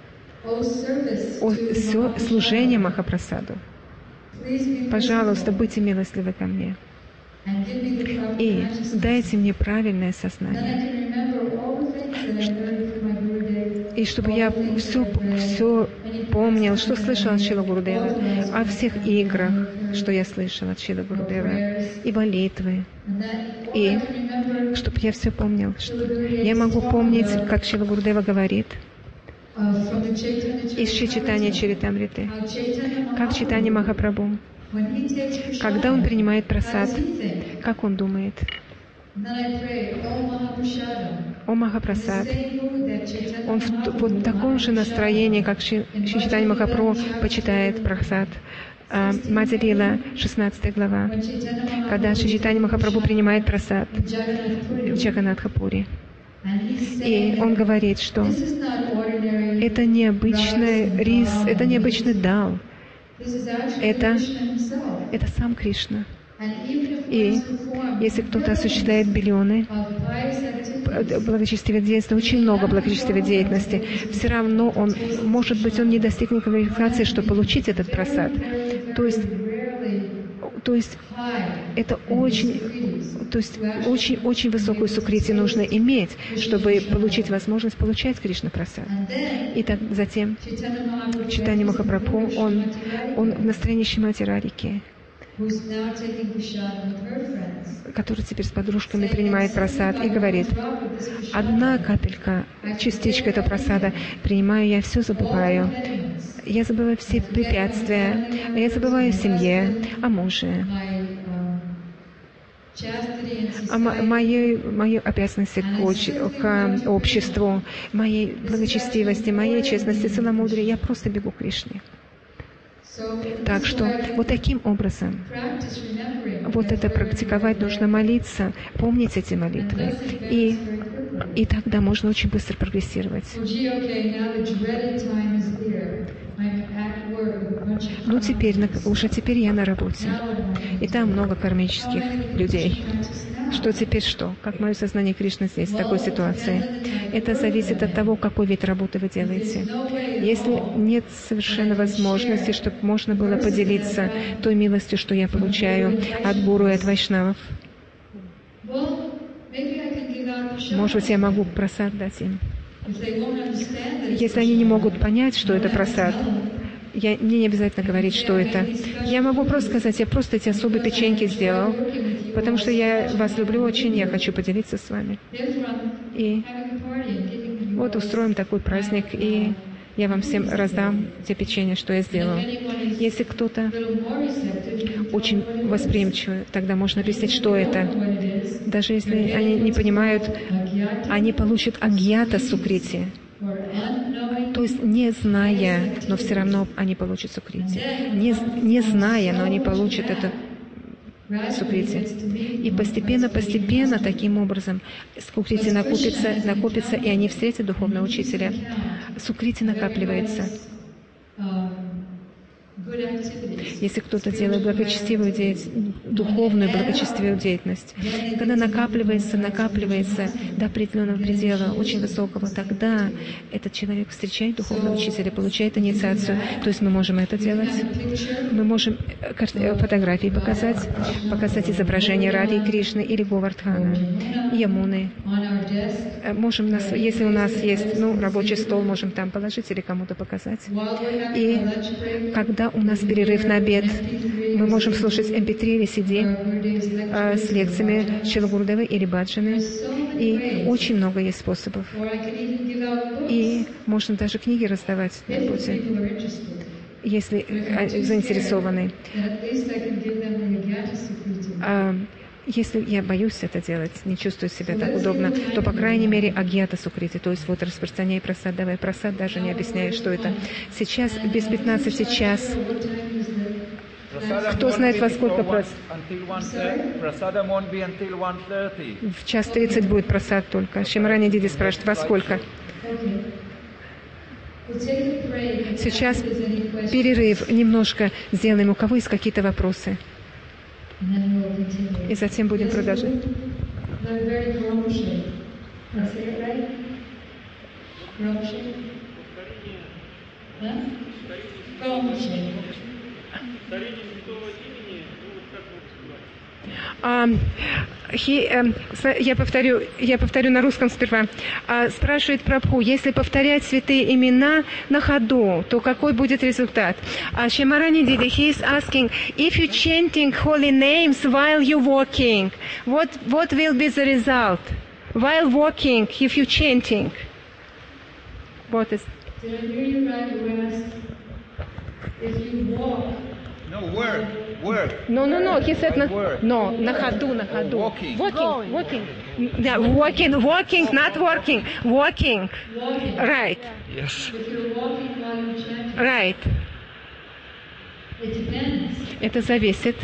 О служение Махапрасаду. Пожалуйста, будьте милостливы ко мне. И дайте мне правильное сознание. И чтобы я все, все помнил, что слышал от Шрила Гурудева, о всех играх, что я слышал от Шрила Гурудева, и молитвы. И чтобы я все помнил. Я могу помнить, как Шрила Гурудева говорит, из Чайтанья Чаритамриты, как Чайтанья Махапрабху, когда он принимает прасад, как он думает? О Махапрасад. Он в, вот в таком же настроении, как Чайтанья Махапрабху почитает прасад. Мадья-лила, шестнадцатая глава, когда Чайтанья Махапрабху принимает прасад в Джаганнатха-пури. И он говорит, что это необычный рис, это необычный дал. Это, это сам Кришна. И если кто-то осуществляет биллионы благочестивой деятельности, очень много благочестивой деятельности, все равно он, может быть, он не достигнет квалификации, чтобы получить этот прасад. То есть, то есть это очень, то есть очень, очень высокую сукрити нужно иметь, чтобы получить возможность получать Кришна прасад. И так затем Чайтанья Махапрабху, он, он в настроении Шримати Радхики, который теперь с подружками принимает прасад и говорит, одна капелька, частичка этого прасада, принимаю, я все забываю. Я забываю все препятствия, я забываю о семье, о муже, о моей, моей обязанности к, к обществу, моей благочестивости, моей честности, целомудрия. Я просто бегу к Кришне. Так что вот таким образом, вот это практиковать нужно, молиться, помнить эти молитвы, и, и тогда можно очень быстро прогрессировать. Ну теперь, уже теперь я на работе, и там много кармических людей. Что теперь что? Как мое сознание Кришны здесь, в такой ситуации? Это зависит от того, какой вид работы вы делаете. Если нет совершенно возможности, чтобы можно было поделиться той милостью, что я получаю от гуру и от вайшнавов, Может быть, я могу просад дать им. Если они не могут понять, что это просад, я, мне не обязательно говорить, что это. Я могу просто сказать, я просто эти особые печеньки сделал, потому что я вас люблю очень, я хочу поделиться с вами. И вот устроим такой праздник, и я вам всем раздам те печенья, что я сделал. Если кто-то очень восприимчивый, тогда можно объяснить, что это. Даже если они не понимают, они получат агьята сукрити. То есть не зная, но все равно они получат сукрити. Не, не зная, но они получат это сукрити. И постепенно-постепенно таким образом сукрити накопится, накопится, и они встретят духовного учителя. Сукрити накапливается. Если кто-то делает благочестивую деятельность, духовную благочестивую деятельность, когда накапливается, накапливается до определенного предела, очень высокого, тогда этот человек встречает духовного учителя, получает инициацию. То есть мы можем это делать. Мы можем фотографии показать, показать изображение Ради и Кришны или Говардхана, Ямуны. Можем, если у нас есть ну, рабочий стол, можем там положить или кому-то показать. И когда у нас перерыв на обед, мы можем слушать эм пи три или си ди э, с лекциями Шрилы Гурудевы или Баджаны. И очень много есть способов. И можно даже книги раздавать на работе, если э, заинтересованы. А, если я боюсь это делать, не чувствую себя так удобно, то, по крайней мере, агьята сукрити, то есть вот распространяй просад, давай просад, даже не объясняя, что это. Сейчас без пятнадцати час. Кто знает, во сколько просад? В час тридцать будет просад только. Шимарани Диди спрашивает, во сколько? Сейчас перерыв, немножко сделаем. У кого есть какие-то вопросы? И затем будем продолжать. Um, he, um, я, повторю, я повторю на русском сперва. Uh, спрашивает Прабху, если повторять святые имена на ходу, то какой будет результат? Шимарани Диди, he is asking, if you chanting holy names while you walking, what, what will be the result? While walking, if you chanting. What is? Did I hear you right, you asked, if you walk? No, work, work. No, no, no, he said, no, no, на ходу, на ходу. Walking. Walking, walking. Yeah, walking, walking, not working, walking. Walking. Right, Yes. If you're walking while you're chanting, right. it depends. Это зависит.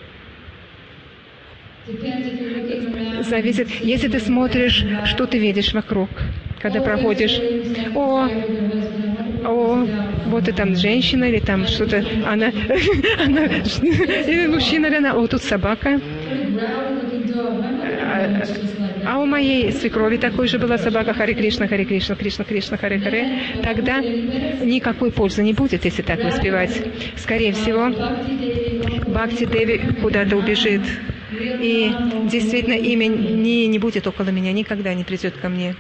Depends if you're looking around. Зависит. Если ты смотришь, что ты видишь вокруг, когда проходишь. О, о, вот и там женщина, или там что-то, она, она, или мужчина, или она, о, тут собака. А, а у моей свекрови такой же была собака, Харе Кришна, Харе Кришна, Кришна, Кришна, Харе Харе. Тогда никакой пользы не будет, если так воспевать. Скорее всего, Бхакти Деви куда-то убежит. И действительно имя не, не будет около меня, никогда не придет ко мне.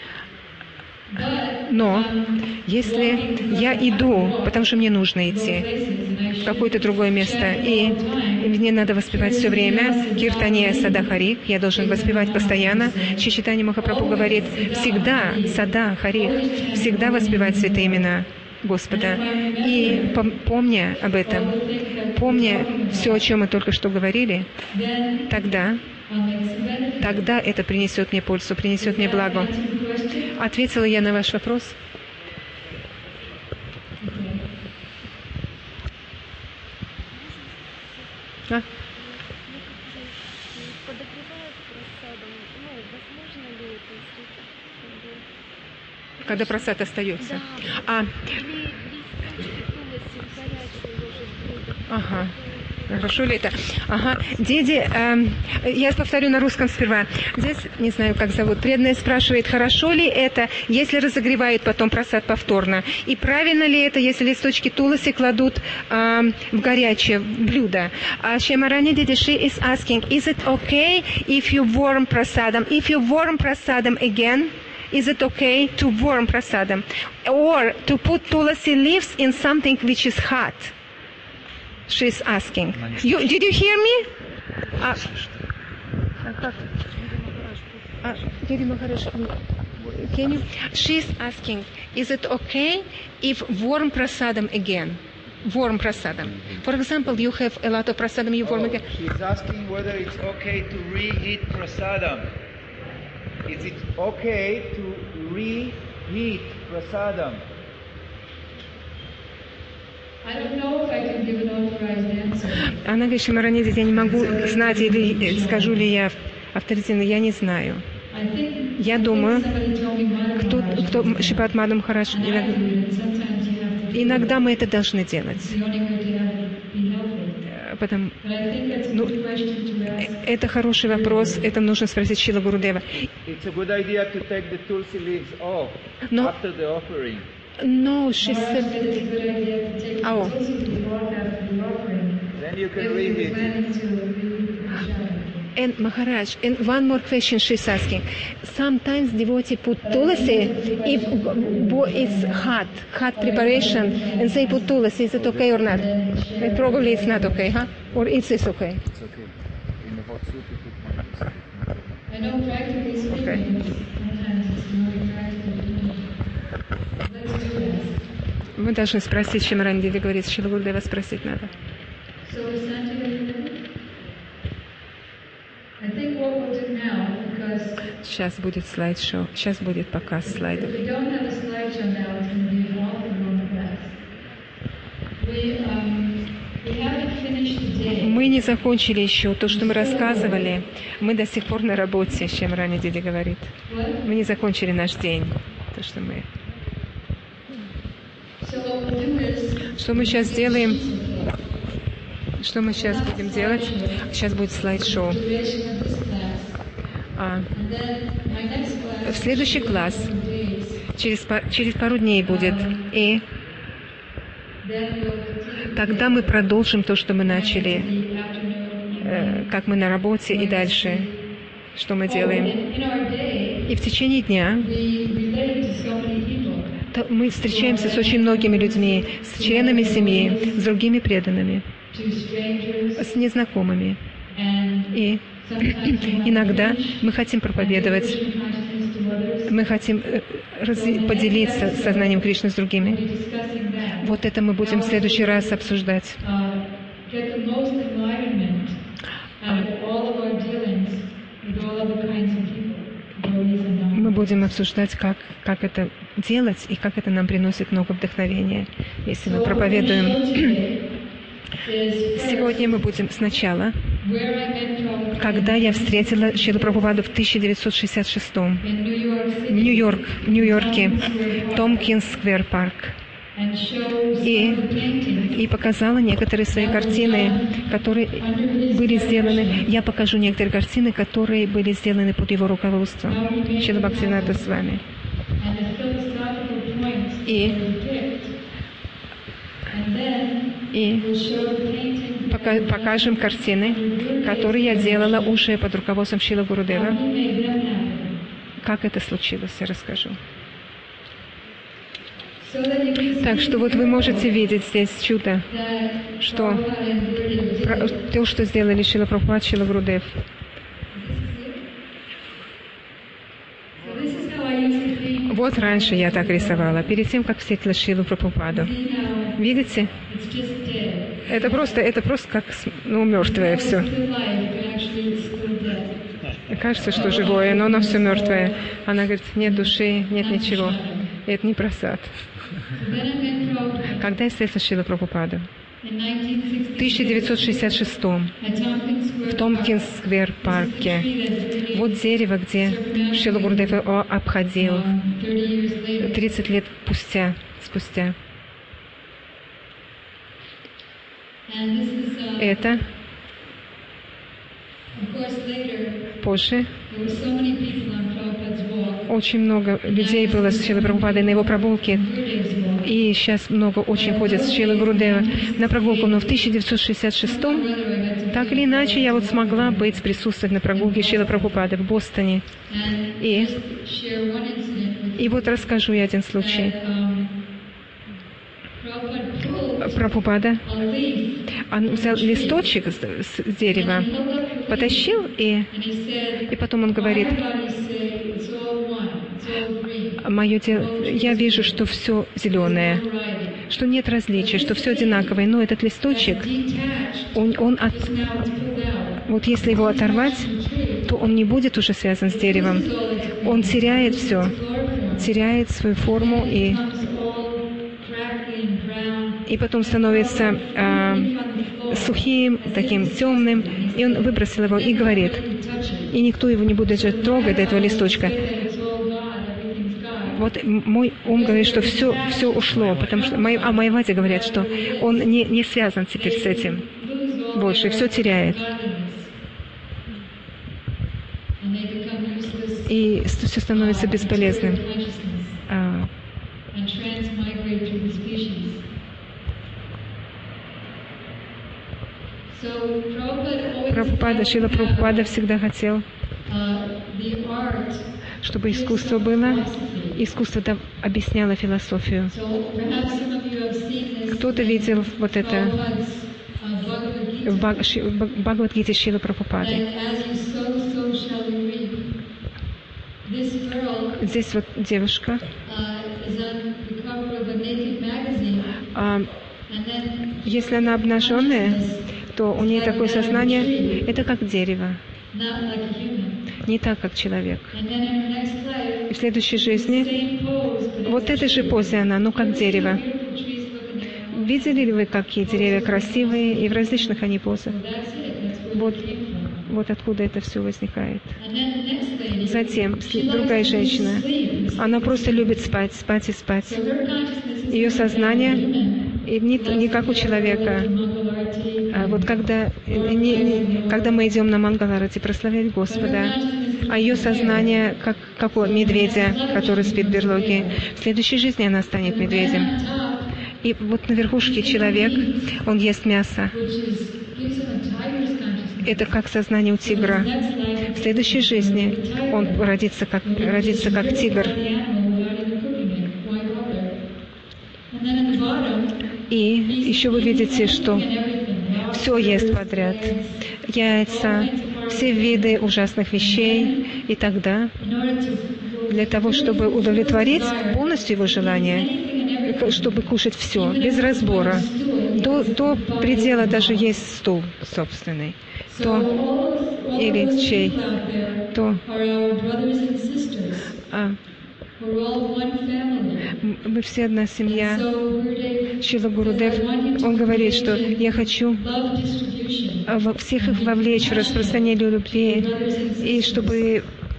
Но если я иду, потому что мне нужно идти в какое-то другое место, и мне надо воспевать все время Киртания Сада Харих, я должен воспевать постоянно. Шри Чайтанья Махапрабху говорит, всегда Сада Харих, всегда воспевать святые имена Господа. И помня об этом, помня все, о чем мы только что говорили, тогда, тогда это принесет мне пользу, принесет мне благо. Ответила я на ваш вопрос? А? Когда просад остается. А. Ага. Хорошо ли это? Ага. Деди, э, я повторю на русском сперва. Здесь, не знаю, как зовут, преданная спрашивает, хорошо ли это, если разогревают потом просад повторно? И правильно ли это, если листочки туласи кладут э, в горячее блюдо? Uh, Shemarani Didi, she is asking, is it okay if you warm prasadam? If you warm prasadam again, is it okay to warm prasadam? Or to put tulasi leaves in something which is hot? She's asking. You, did you hear me? Uh, uh, can you? She's asking, is it okay if warm prasadam again? Warm prasadam. For example, you have a lot of prasadam, you warm Oh, again. she's asking whether it's okay to reheat prasadam. Is it okay to reheat prasadam? I don't know if I can give an authorized answer. Она говорит, Шимаранидзе, я не могу знать, или скажу ли я авторитетно, я не знаю. I think Я думаю, somebody told me Madhava кто, Maharaj кто does that. Шипат Мадам Хараш, And I иногда, do it, and sometimes you have to do иногда it. мы это должны делать. It's the only way to have it be healthy. Потому, But I think that's a ну, good question to ask. это хороший вопрос, это нужно спросить Шрила Гурудева. It's a good idea to take the tulsi leaves off No. after the offering. No, she Maharaj said, said it's a good idea to take the Oh. tulsi leaf off after the offering. Then you If can you're reheat it. planning to reheat the prasada. and Maharaj, and one more question she's asking. Sometimes devotee put tulasi if bo- it's hot, hot preparation, and they put tulasi. Is it okay or not? And probably it's not okay, huh? Or it's, it's okay. It's okay. In the hot soup you put mayonnaise. I know practically speaking, it's, sometimes it's not attractive. Let's do that. Мы должны спросить, чем Рандиви говорит, Шрила Гурудева спросить надо. So is Sanjay going to I think what we'll do now, because Сейчас будет слайд-шоу, сейчас будет показ слайдов. if we don't have a slideshow now, it's going to be an awful long class. We, um, we haven't finished the day. Мы не закончили еще то, что мы рассказывали. Мы до сих пор на работе, чем ранее Диди говорит. What? Мы не закончили наш день. То, что мы... So what we'll do is, Что мы сейчас делаем? Что мы сейчас будем делать? Сейчас будет слайд-шоу. duration of this class. А, And then my next class, в следующий класс days, через, па- через пару дней будет. И then we'll continue тогда мы продолжим то, что мы начали, the afternoon. э, как мы на работе и дальше, что мы Oh, делаем. and in our day, И в течение дня we relate to so many people. то мы встречаемся с очень многими людьми, с членами семьи, с другими преданными, To strangers, с незнакомыми. and И sometimes we want иногда to мы хотим проповедовать, Krishna consciousness to others. мы хотим э, разви- поделиться сознанием Кришны с We'll другими. be discussing that. Вот это мы будем в следующий раз обсуждать. Uh, get the most enlightenment out of all of our dealings with all other kinds of people, devotees and non. Мы будем обсуждать, как, как это делать и как это нам приносит много вдохновения, если мы So what we show проповедуем. today is first, Сегодня мы будем сначала, where I met Prabhupada когда я встретила Шрилу Прабхупаду в тысяча девятьсот шестьдесят шестом in New York в City Нью-Йорк, в Нью-Йорке, Томпкинс Сквер Парк, and showed и, some of the paintings и показала некоторые свои картины, которые были сделаны. Я покажу некоторые картины, которые были сделаны под его руководством. Шрила Бхактивинода с вами. and the philosophical points И, they depict. And then и we'll show the painting пока, покажем картины, которые я делала уже под руководством Шрила Гурудева. how he made them happen. Как это случилось, я расскажу. So that you can Так see что вот вы можете видеть здесь чудо, that что Prabhupada and Gurudev did. про- то, что сделали Шрила Прабхупад, Шрила Гурудев. So this is how I used to be. Вот раньше я так рисовала, перед тем, как встретила Шрилу Прабхупаду. See now Видите? it's just dead. Это просто, это просто как, с- ну, мертвое все. It's still alive, but actually it's still dead. Кажется, что живое, но оно все мертвое. Она говорит, нет души, нет ничего. И это не просад. So then I met Prabhupada Когда я встретила Шрилу Прабхупаду? in nineteen В sixty тысяча девятьсот шестьдесят шестом at Tompkins Square в Томпкинс-сквер парке. Вот дерево, где Шрила Гурудев его обходил um, thirty years later. тридцать лет спустя. спустя. And this is, uh, Это of course, later, позже there were so many people on Prabhupada's walk, очень много людей было с Шрилой Прабхупадой на его прогулке. Gurudev's walk. И сейчас много очень ходят с Шрилой Гурудева на прогулку. Но в тысяча девятьсот шестьдесят шестом, Brother, I got to так или иначе, я вот смогла быть, присутствовать на прогулке Шрилы Прабхупады в Бостоне. and И, just share one incident with и вот расскажу я один случай. that, um, Prabhupada pulled Прабхупада, a leaf он взял листочек с, с дерева, and he held up the leaf, потащил, и, and he said, и потом он говорит: everybody say it's all one, it's all green. мое дело, я вижу, что все зеленое, No variety. что нет различий, что все одинаковое, но этот листочек, Detached, он, он от, now it's pulled out. вот если его оторвать, то он не будет уже связан с деревом. Он теряет все, теряет свою форму и, и потом становится а, сухим, таким темным. И он выбросил его и говорит, и никто его не будет же трогать до этого листочка. Вот мой ум говорит, что все, все ушло, потому что мои, а мои вади говорят, что он не, не связан теперь с этим больше, все теряет. И все становится бесполезным. А, Прабхупада, Шрила Прабхупада всегда хотел, чтобы искусство было, искусство да, объясняло философию. Кто-то видел вот это в Баг- Ши- в Бхагавад-гите Шрилы Прабхупады. Здесь вот девушка, а, если она обнаженная, то у нее такое сознание, это как дерево, не так, как человек. И в следующей жизни вот этой же позе она, ну как дерево. Видели ли вы, какие деревья красивые, и в различных они позах? Вот, вот откуда это все возникает. Затем другая женщина, она просто любит спать, спать и спать. Ее сознание и не, не как у человека. А вот когда, не, не, когда мы идем на Мангаларати прославлять Господа, а ее сознание как, как у медведя, который спит в берлоге. В следующей жизни она станет медведем. И вот на верхушке человек, он ест мясо. Это как сознание у тигра. В следующей жизни он родится как, родится как тигр. И еще вы видите, что все ест подряд. Яйца, все виды ужасных вещей. И тогда, для того, чтобы удовлетворить полностью его желание, чтобы кушать все, без разбора, до, до предела даже есть стул собственный, то или чей, то а, мы все одна семья. Шрила Гурудев, он говорит, что я хочу всех их вовлечь в распространение любви, и чтобы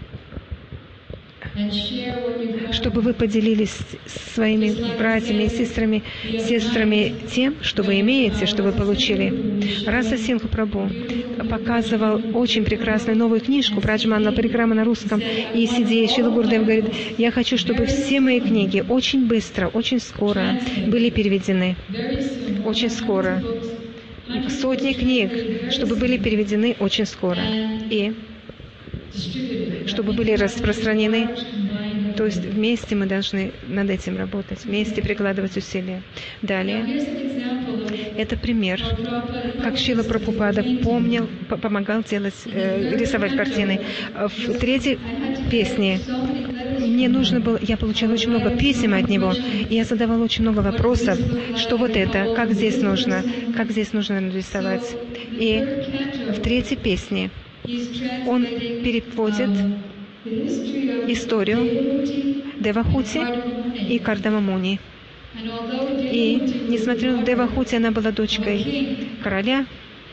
чтобы вы поделились своими братьями и сестрами, сестрами тем, что вы имеете, что вы получили. Раса Сингха Прабху показывал очень прекрасную новую книжку Браджманла Парикрама на русском. И сидя, Шрила Гурудев говорит, я хочу, чтобы все мои книги очень быстро, очень скоро были переведены. Очень скоро. Сотни книг, чтобы были переведены очень скоро. И чтобы были распространены. То есть вместе мы должны над этим работать, вместе прикладывать усилия. Далее, это пример, как Шрила Прабхупада помнил, помогал делать, э, рисовать картины. В третьей песне мне нужно было, я получала очень много писем от него, и я задавала очень много вопросов, что вот это, как здесь нужно, как здесь нужно нарисовать. И в третьей песне он переводит историю Девахути и Кардамамуни. И, несмотря на Девахути, она была дочкой короля,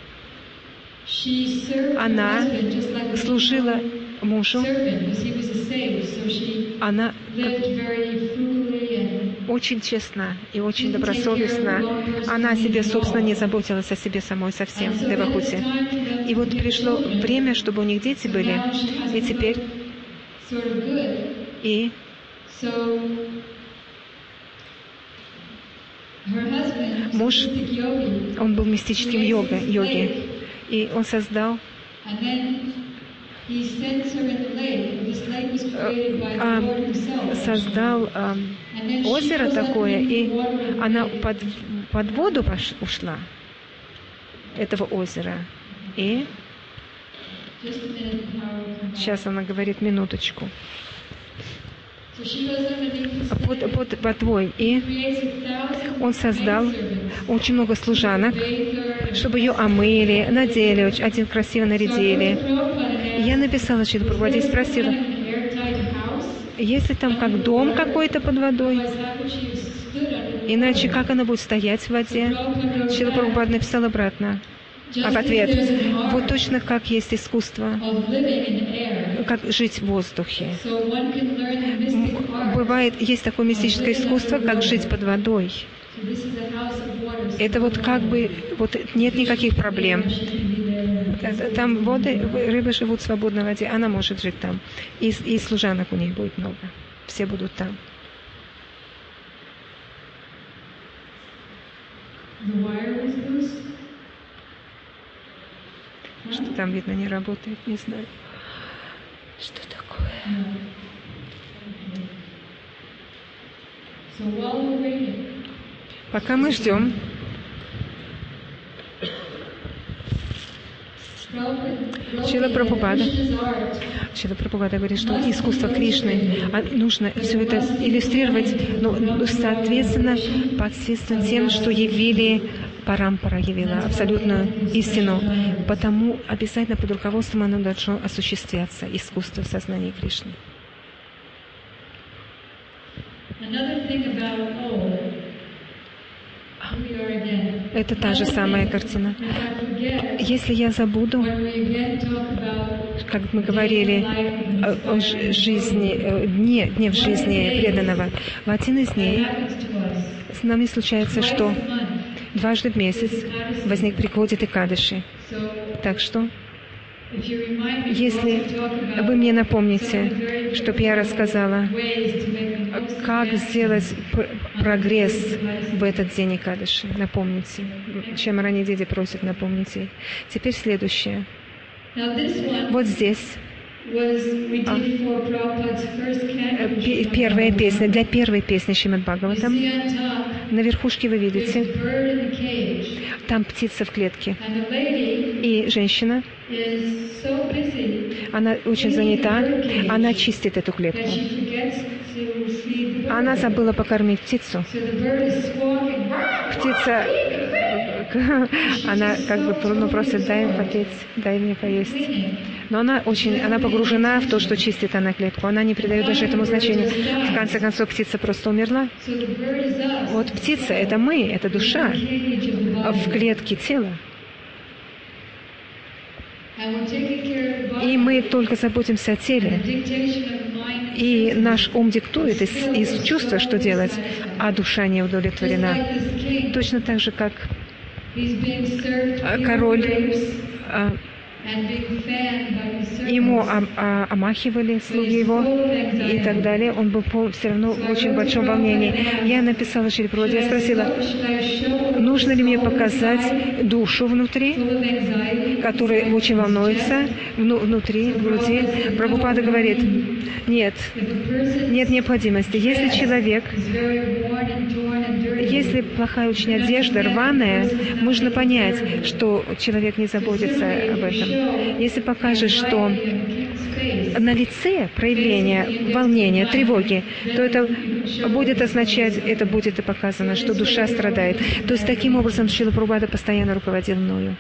она служила мужу, она, очень честна и очень добросовестна. Она о себе, собственно, не заботилась о себе самой совсем, Девахути. И вот пришло время, чтобы у них дети были. И теперь... И... Муж, он был мистическим йога, йоги. И он создал... создал а, озеро такое, и она под, под воду пош, ушла этого озера. И сейчас она говорит минуточку. Под, под водой. И он создал очень много служанок, чтобы ее омыли, надели, один красиво нарядили. Я написала Шрила Прабхупаде и спросила, если там как дом какой-то под водой, иначе как она будет стоять в воде? Шрила Прабхупада написала обратно. А в ответ, вот точно как есть искусство, как жить в воздухе. Бывает, есть такое мистическое искусство, как жить под водой. Это вот как бы, вот нет никаких проблем. Там воды, рыбы живут в свободной воде, она может жить там. И, и служанок у них будет много. Все будут там. Что там, видно, не работает, не знаю. Что такое? Пока мы ждем, Шрила Прабхупада, Шрила Прабхупада говорит, что искусство Кришны, нужно все это иллюстрировать, но соответственно, подсвечивать тем, что явили Парампара, явила абсолютную истину. Потому обязательно под руководством оно должно осуществляться, искусство сознания Кришны. Это та же самая картина. Если я забуду, как мы говорили о жизни, дне, дне в жизни преданного, в один из дней с нами случается, что дважды в месяц возник приходит Экадаши. Так что, если вы мне напомните, чтобы я рассказала, как сделать прогресс в этот день Экадаши, напомните. Чем ранее дети просят, напомните. Теперь следующее. Вот здесь а, первая песня, для первой песни Шримад Бхагаватам. На верхушке вы видите, там птица в клетке. И женщина, она очень занята, она чистит эту клетку. Она забыла покормить птицу. Птица, она как бы ну, просит, дай мне попеть, дай мне поесть. Но она очень, она погружена в то, что чистит она клетку. Она не придает даже этому значения. В конце концов, птица просто умерла. Вот птица — это мы, это душа в клетке тела. И мы только заботимся о теле. И наш ум диктует из, из чувства, что делать, а душа не удовлетворена. Точно так же, как король, ему омахивали слуги его и так далее. Он был все равно в очень большом волнении. Я написала Шриле Прабхупаде, я спросила, нужно ли мне показать душу внутри, которая очень волнуется, внутри, в груди. Прабхупада говорит, нет, нет необходимости. Если человек, если плохая очень одежда, рваная, можно понять, что человек не заботится об этом. Если покажешь, что на лице проявление волнения, тревоги, то это будет означать, это будет и показано, что душа страдает. То есть таким образом Шрила Прабхупада постоянно руководил мною.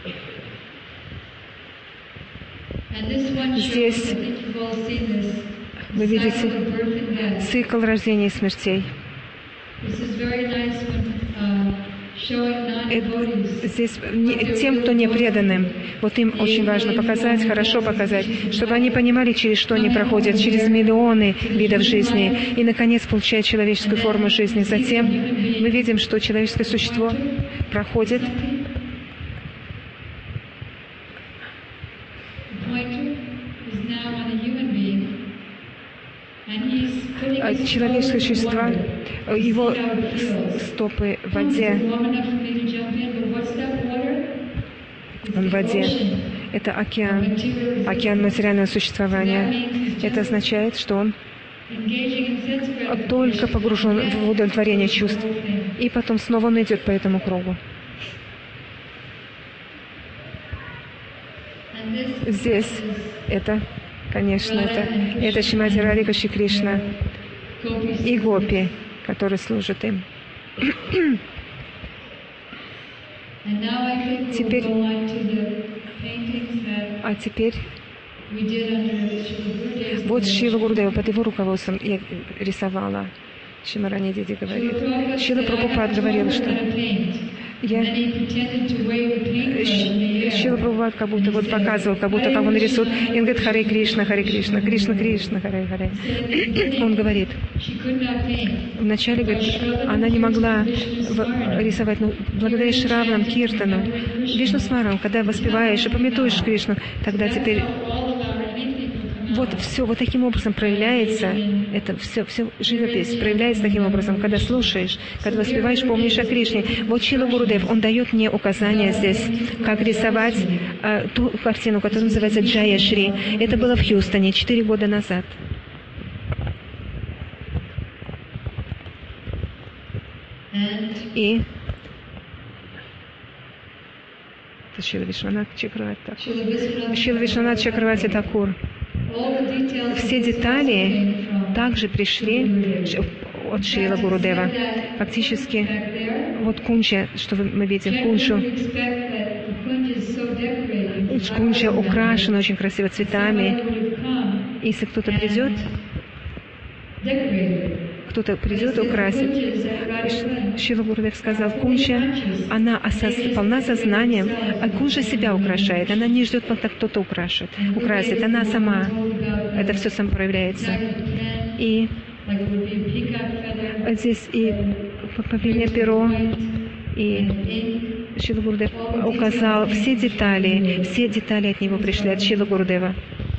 Здесь вы видите цикл рождения и смертей. Это, здесь не, тем, кто не преданным, вот им очень важно показать, хорошо показать, чтобы они понимали, через что они проходят, через миллионы видов жизни, и, наконец, получают человеческую форму жизни. Затем мы видим, что человеческое существо проходит человеческое существо, его стопы в воде. Он в воде. Это океан, океан материального существования. Это означает, что он только погружен в удовлетворение чувств. И потом снова он идет по этому кругу. Здесь это, конечно, это, это Шримати Радхика Шри Кришна и гопи, которые служат им. Теперь, а теперь вот Шрила Гурудева под его руководством я рисовала. Шримати Диди говорит. Шрила Прабхупад говорил, что я Шрила Прабхупад как будто вот показывал, как будто как он рисует. И он говорит: Харе Кришна, Харе Кришна, Кришна Кришна, Харе Харе. Он говорит, вначале говорит, она не могла рисовать, но благодаря Шравнам, Киртану, Вишну Смарам, когда воспеваешь и пометуешь Кришну, тогда теперь вот все вот таким образом проявляется, это все, все живопись проявляется таким образом, когда слушаешь, когда воспеваешь, помнишь о Кришне. Вот Шрила Гурудев, он дает мне указания здесь, как рисовать э, ту картину, которая называется Джая Шри. Это было в Хьюстоне четыре года назад. И это Шрила Вишванат Чакраварти Такур. Шрила Вишванат Чакраварти Такур. Все детали также пришли от Шрила Гурудева. Фактически, вот кунча, что мы видим, кунчу. Кунча украшена очень красиво цветами. Если кто-то придет, кто-то придет и украсит. Шрила Гурудев сказал, кунча, она осоз... полна сознанием, а кунча себя украшает. Она не ждет, пока кто-то украшит, украсит. Она сама. Это все сам проявляется. И здесь и павлинье перо, и Шрила Гурудев указал все детали, все детали от него пришли, от Шрила Гурудева.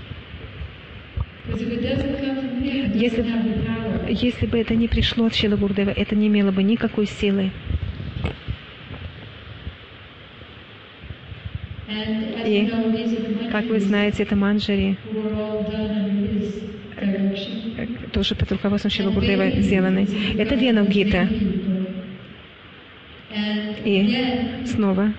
Если, если бы это не пришло от Шрила Гурудева, это не имело бы никакой силы. И, как вы знаете, это манджари, тоже под руководством Шрила Гурудева сделаны. Это Вену Гита. И снова,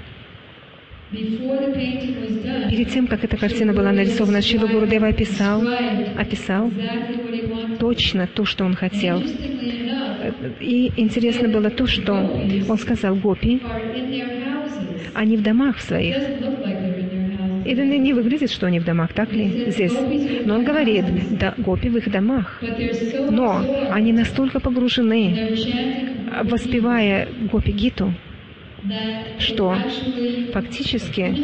перед тем, как эта картина была нарисована, Шрила Гурудева описал, описал точно то, что он хотел. И интересно было то, что он сказал, гопи, они в домах своих. Это не выглядит, что они в домах, так ли, здесь? Но он говорит, да, гопи в их домах. Но они настолько погружены, воспевая гопи Гиту, что фактически,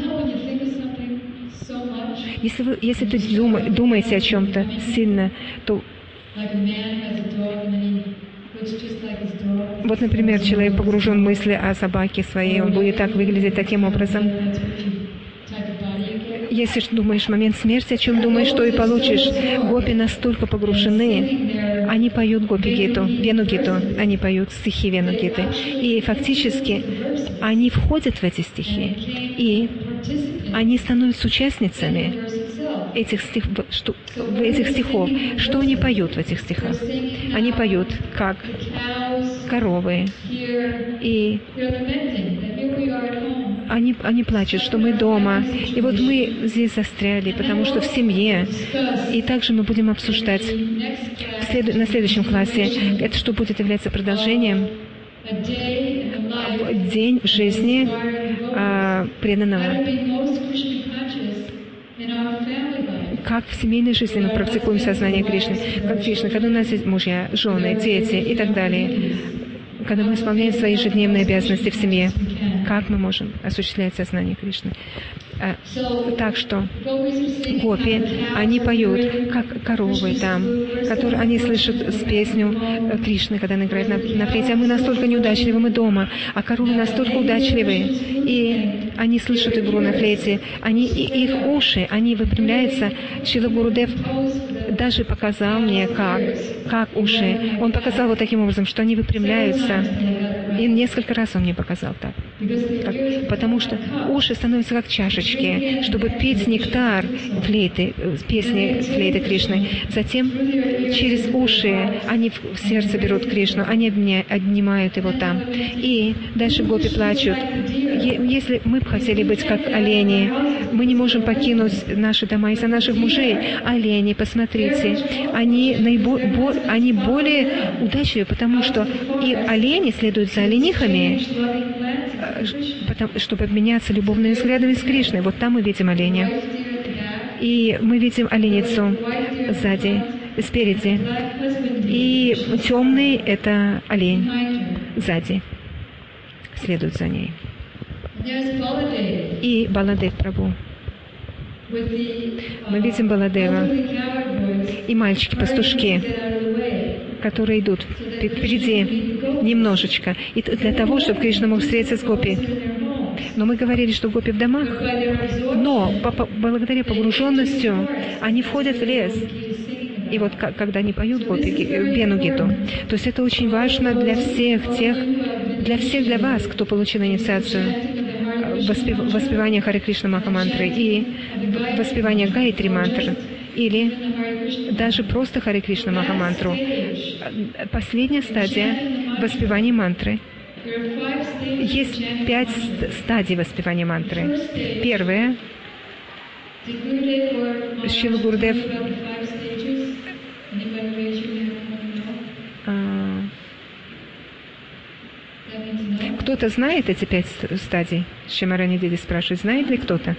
если вы, если ты дума, думаете о чем-то сильно, то вот, например, человек погружен в мысли о собаке своей, он будет так выглядеть таким образом. Если думаешь в момент смерти, о чем думаешь, что и получишь. Гопи настолько погружены, они поют гопи Гиту, Вену Гиту, они поют стихи Вену Гиты. И фактически они входят в эти стихи, и они становятся участницами этих, стих, что, этих стихов. Что они поют в этих стихах? Они поют, как коровы, и они, они плачут, что мы дома, и вот мы здесь застряли, потому что в семье. И также мы будем обсуждать в след... на следующем классе, это что будет являться продолжением, день в жизни а, преданного. Как в семейной жизни мы практикуем сознание Кришны, как Кришна, когда у нас есть мужья, жены, дети и так далее. когда мы исполняем свои ежедневные обязанности в семье, как мы можем осуществлять сознание Кришны? Так что гопи, они поют, как коровы там, которые они слышат с песню Кришны, когда она играет на, на флейте. А мы настолько неудачливы, мы дома, а коровы настолько удачливы, и они слышат игру на флейте, они, и их уши, они выпрямляются. Шрила Гурудев даже показал мне, как, как уши. Он показал вот таким образом, что они выпрямляются. И несколько раз он мне показал так. Как, потому что уши становятся как чашечки, чтобы петь нектар флейты, песни флейты Кришны. Затем через уши они в сердце берут Кришну, они обнимают его там. И дальше гопи плачут. Если мы бы хотели быть как олени, мы не можем покинуть наши дома из-за наших мужей. Олени, посмотрите, они, наибо, они более удачливы, потому что и олени следуют за оленихами, чтобы обменяться любовными взглядами с Кришной. Вот там мы видим оленя. И мы видим оленицу сзади, спереди. И темный — это олень сзади. Следует за ней. И Баладев Прабху. Мы видим Баладева и мальчики-пастушки, которые идут впереди немножечко, и для того, чтобы Кришна мог встретиться с гопи. Но мы говорили, что гопи в домах, но благодаря погруженности они входят в лес. И вот когда они поют гопи, Вену-гиту, то есть это очень важно для всех тех, для всех для вас, кто получил инициацию воспевания Харе Кришна Махамантры и воспевания Гайатри мантры, или даже просто Харе Кришна Махамантру. Последняя стадия воспевания мантры. Есть пять стадий воспевания мантры. Первая. Шрила Гурудев. Кто-то знает эти пять стадий? Шримарани Деви спрашивает, знает ли кто-то?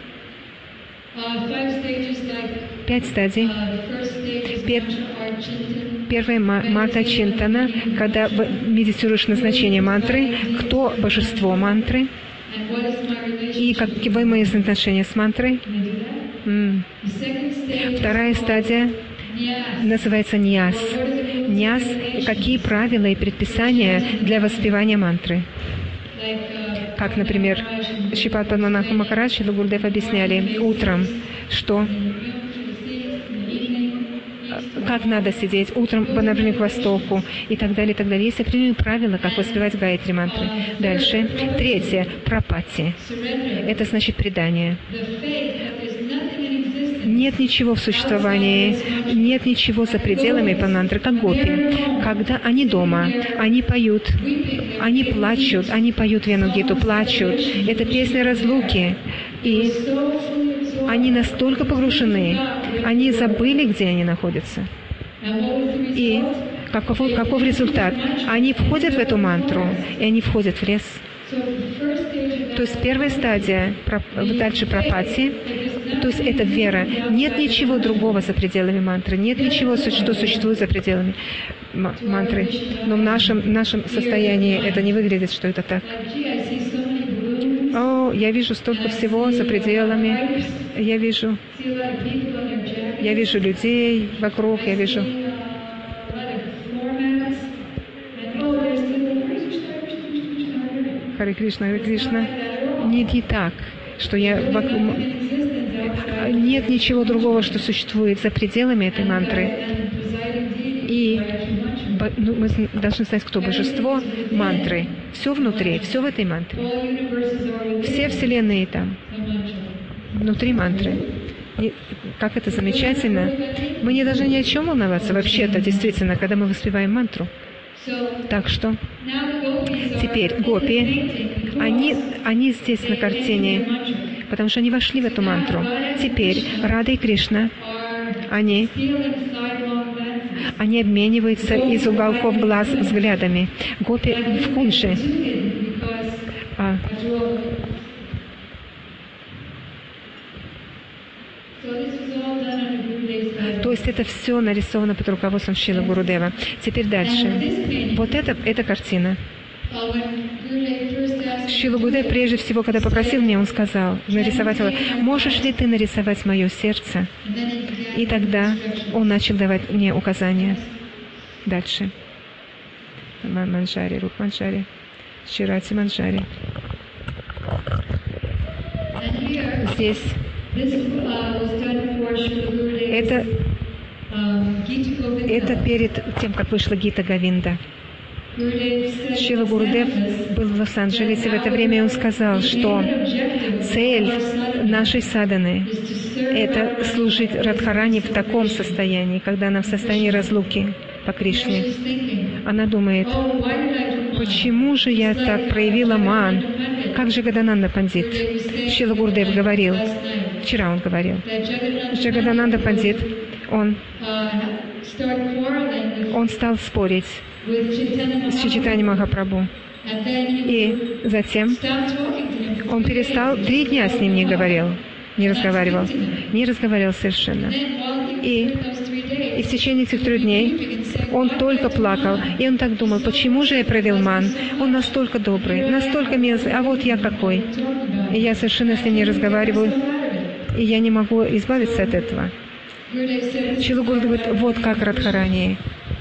Пять стадий. Пер... Первая Марта Чинтана, когда медитируешь на значение мантры, кто божество мантры, и какие мои отношения с мантрой. М. Вторая стадия называется ньяс. Ньяс – какие правила и предписания для воспевания мантры. Как, например, Шрипад Падманабха Махарадж и Гурудев объясняли утром, что как надо сидеть утром по направлению к востоку и так далее, и так далее. Есть определенные правила, как воспевать Гайатри мантры. Дальше. Третье. Прапати. Это значит предание. Нет ничего в существовании, нет ничего за пределами мантры, как гопи. Когда они дома, они поют, они плачут, они поют Вену-гиту, плачут. Это песня разлуки. И они настолько погружены, они забыли, где они находятся. И каков, каков результат? Они входят в эту мантру, и они входят в лес. То есть первая стадия, дальше прапати, то есть это вера. Нет ничего другого за пределами мантры, нет ничего, что существует за пределами мантры. Но в нашем, в нашем состоянии это не выглядит, что это так. О, я вижу столько всего за пределами. Я вижу, я вижу людей вокруг, я вижу. Харе Кришна, Харе Кришна. Нет, не так, что я вокруг... Нет ничего другого, что существует за пределами этой мантры. И ну, мы должны знать, кто божество мантры. Все внутри, все в этой мантре. Все вселенные там, внутри мантры. И как это замечательно. Мы не должны ни о чем волноваться вообще-то, действительно, когда мы воспеваем мантру. Так что теперь гопи, они, они здесь на картине, потому что они вошли в эту мантру. Теперь Рада и Кришна, они, они обмениваются из уголков глаз взглядами. Гопи в кунше. А. То есть это все нарисовано под руководством Шрилы Гурудева. Теперь дальше. Вот это, эта картина. uh, when Gurudev first asked Шрила Гурудев, прежде всего, когда попросил меня, он сказал, нарисовать его, можешь ли ты нарисовать мое сердце? and then he began И тогда instructions. он начал давать мне указания. Дальше. Ман- Манджари, Рух Манджари, Ширати Манджари. And here, Здесь this uh, was done for Srila Gurudev's это, um, Gita Govinda. это перед тем, как вышла Гита Говинда. Gurudev said Шрила in Гурудев Los Angeles был в Лос-Анджелесе в это время, и он сказал, что цель нашей садханы – это служить Радхарани в таком состоянии, когда она в состоянии разлуки по Кришне. Она думает, почему же я так проявила ман? Как же Джагадананда Пандит? Шрила Гурудев говорил, вчера он говорил, Джагадананда Пандит, он, он стал спорить с Чайтаньей Махапрабху. И затем он перестал, три дня с ним не говорил, не разговаривал, не разговаривал совершенно. И, и в течение этих трех дней он только плакал, и он так думал, почему же я проявил ман? Он настолько добрый, настолько милый, а вот я какой. И я совершенно с ним не разговариваю, и я не могу избавиться от этого. Шрила Гурудев говорит, вот как Радхарани.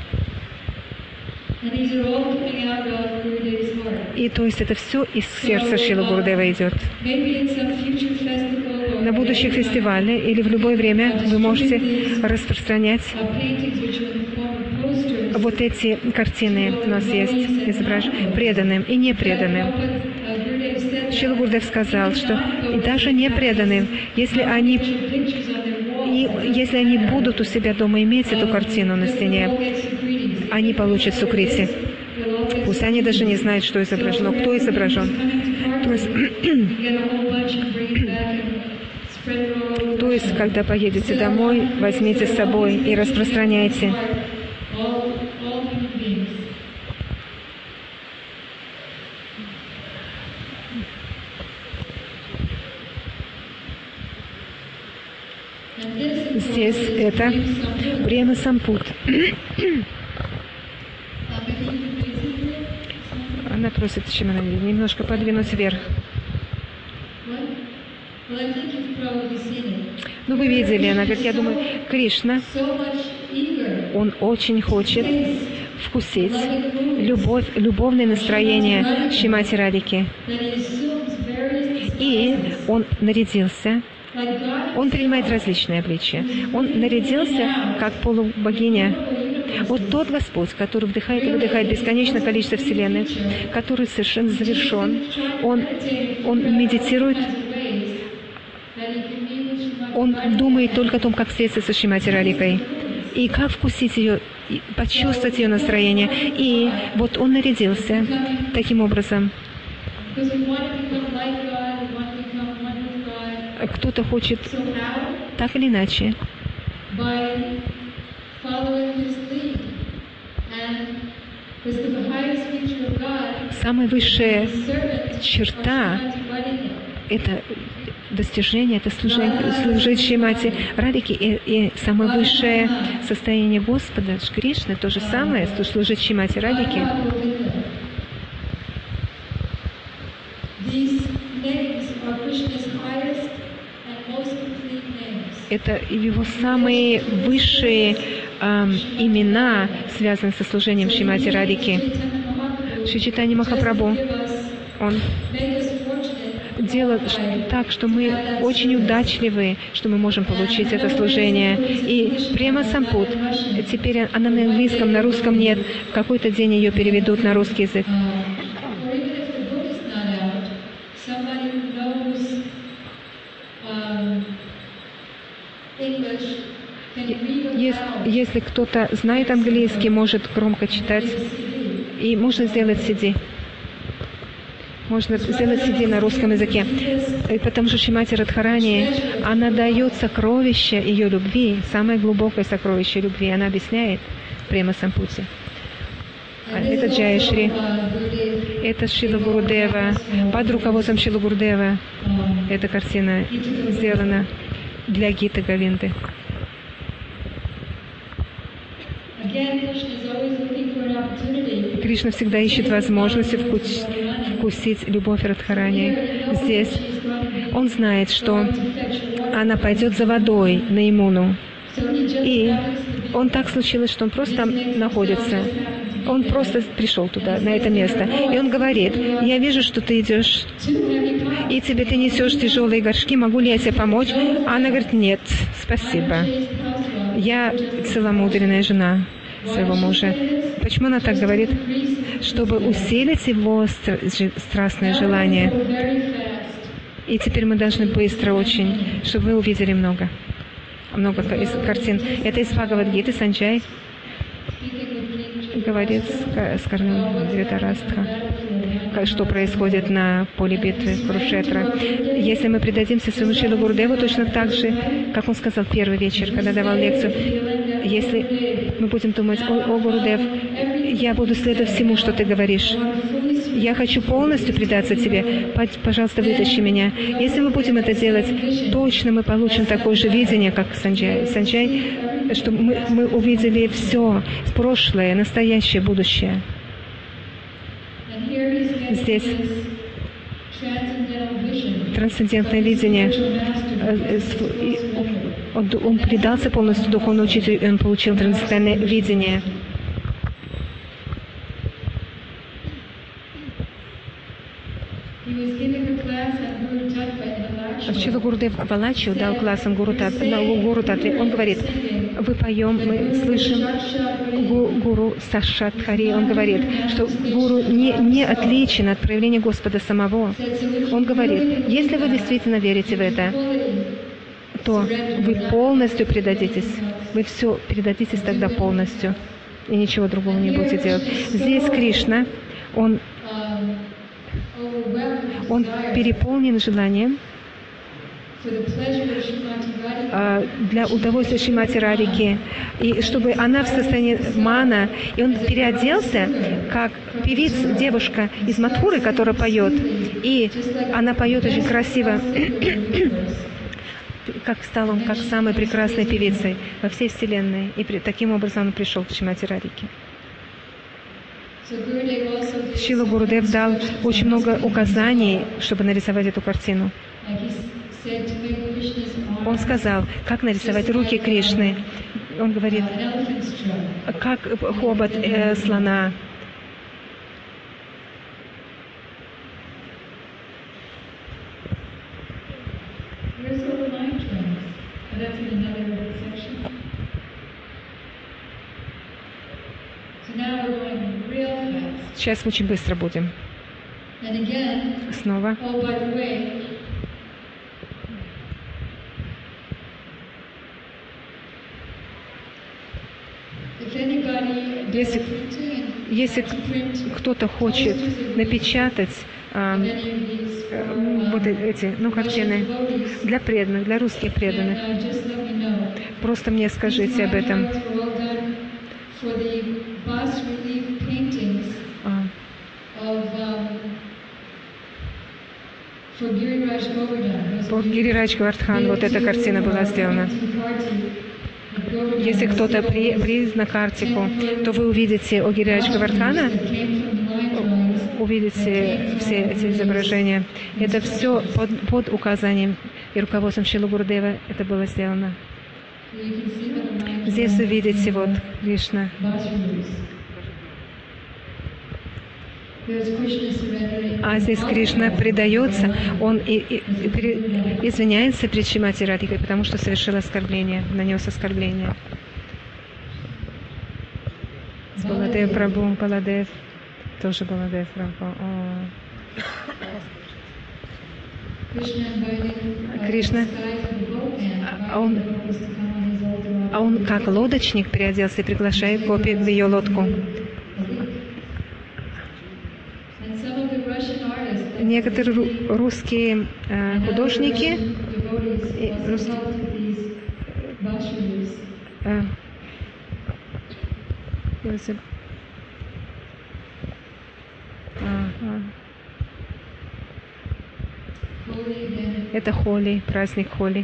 И то есть это все из сердца Шрилы Гурудева идет. На будущих фестивалях или в любое время вы можете распространять вот эти картины. У нас есть изображение преданным и непреданным. Шрила Гурудев сказал, что и даже непреданным, если они, и, если они будут у себя дома иметь эту картину на стене, они получат сукрити. Пусть они даже не знают, что изображено, кто изображен. То есть, то есть, когда поедете домой, возьмите с собой и распространяйте. Здесь это Према Сампут. Она просит Шимананди немножко подвинуть вверх. Ну, вы видели, она говорит, я думаю, Кришна, он очень хочет вкусить любовь, любовное настроение Шримати Радхики. И он нарядился, он принимает различные обличия. Он нарядился как полубогиня. Вот тот Господь, который вдыхает и выдыхает бесконечное количество вселенной, который совершенно завершен, он, он медитирует, он думает только о том, как встретиться со Шримати Радхикой, и как вкусить ее, почувствовать ее настроение. И вот он нарядился таким образом. Кто-то хочет так или иначе самая высшая черта — это достижение, это служение, служить Шримати Радхике, и, и самое высшее состояние Господа, Кришны, то же самое, что служить Шримати Радхике. Это его самые высшие эм, имена, связанные со служением Шримати Радхики. Шри Чайтанья Махапрабху, он делает так, что мы очень удачливы, что мы можем получить это служение. И Према Сампут, теперь она на английском, на русском нет. В какой-то день ее переведут на русский язык. Если, если кто-то знает английский, может громко читать, и можно сделать си ди. Можно сделать си ди на русском языке. И потому что Шримати Радхарани, она дает сокровище ее любви, самое глубокое сокровище любви. Она объясняет Према Сампути. Это Джайшри, это Шрила Гурудева, под руководством Шрила Гурудева. Эта картина сделана для Гиты Говинды. Кришна всегда ищет возможности вкус, вкусить любовь Радхарани. Здесь он знает, что она пойдет за водой на Ямуну. И он так случилось, что он просто там находится. Он просто пришел туда, на это место. И он говорит: я вижу, что ты идешь, и тебе ты несешь тяжелые горшки, могу ли я тебе помочь? А она говорит: нет, спасибо. Я целомудренная жена своего мужа. Почему она так говорит? Чтобы усилить его страстное желание. И теперь мы должны быстро очень, чтобы вы увидели много. Много картин. Это из Бхагавад-гиты. Санджай говорит с Карном Дритарастха, что происходит на поле битвы Курушетра. Если мы предадимся своему Шрила Гурудеву, точно так же, как он сказал первый вечер, когда давал лекцию, если мы будем думать: о, о Гурудев, я буду следовать всему, что ты говоришь. Я хочу полностью предаться тебе. Пожалуйста, вытащи меня. Если мы будем это делать, точно мы получим такое же видение, как Санджай. Санджай, что мы, мы увидели все, прошлое, настоящее, будущее. Здесь трансцендентное видение. Он, он предался полностью духовному учителю, и он получил трансцендентное видение. Шрила Гурудев Валачию дал классом Гуру Татри. Он говорит: вы поем, мы слышим Гуру Сашатхари. Он говорит, что Гуру не, не отличен от проявления Господа самого. Он говорит: если вы действительно верите в это, то вы полностью предадитесь. Вы все предадитесь тогда полностью. И ничего другого не будете делать. Здесь Кришна, он, он переполнен желанием для удовольствия Шримати Радхики, и чтобы она в состоянии мана, и он переоделся как певица, девушка из Мадхуры, которая поет, и она поет очень красиво, как стал он как самой прекрасной певицей во всей вселенной, и при, таким образом он пришел к Шримати Радхике. Шрила Гурудев дал очень много указаний, чтобы нарисовать эту картину. Он сказал, как нарисовать руки Кришны. Он говорит, как хобот э, слона. Сейчас очень быстро будем. Снова. Если, если кто-то хочет напечатать а, вот эти, ну, картины для преданных, для русских преданных, просто мне скажите об этом. А. По Гирирадж Говардхан вот эта картина была сделана. Если кто-то при, приедет на Картику, то вы увидите у Гирирадж Говардхана, увидите все эти изображения. Это все под, под указанием и руководством Шрилы Гурудева это было сделано. Здесь вы видите вот Кришна. А здесь Кришна предается, он и, и, и извиняется перед Шримати Радхикой, потому что совершил оскорбление, нанес оскорбление. С Баладев Прабху, Баладев, тоже Баладев Прабху. Кришна, а он, а он как лодочник переоделся и приглашает гопи в ее лодку. Некоторые русские э, художники и, русские, э, а, а. Это Холи, праздник Холи.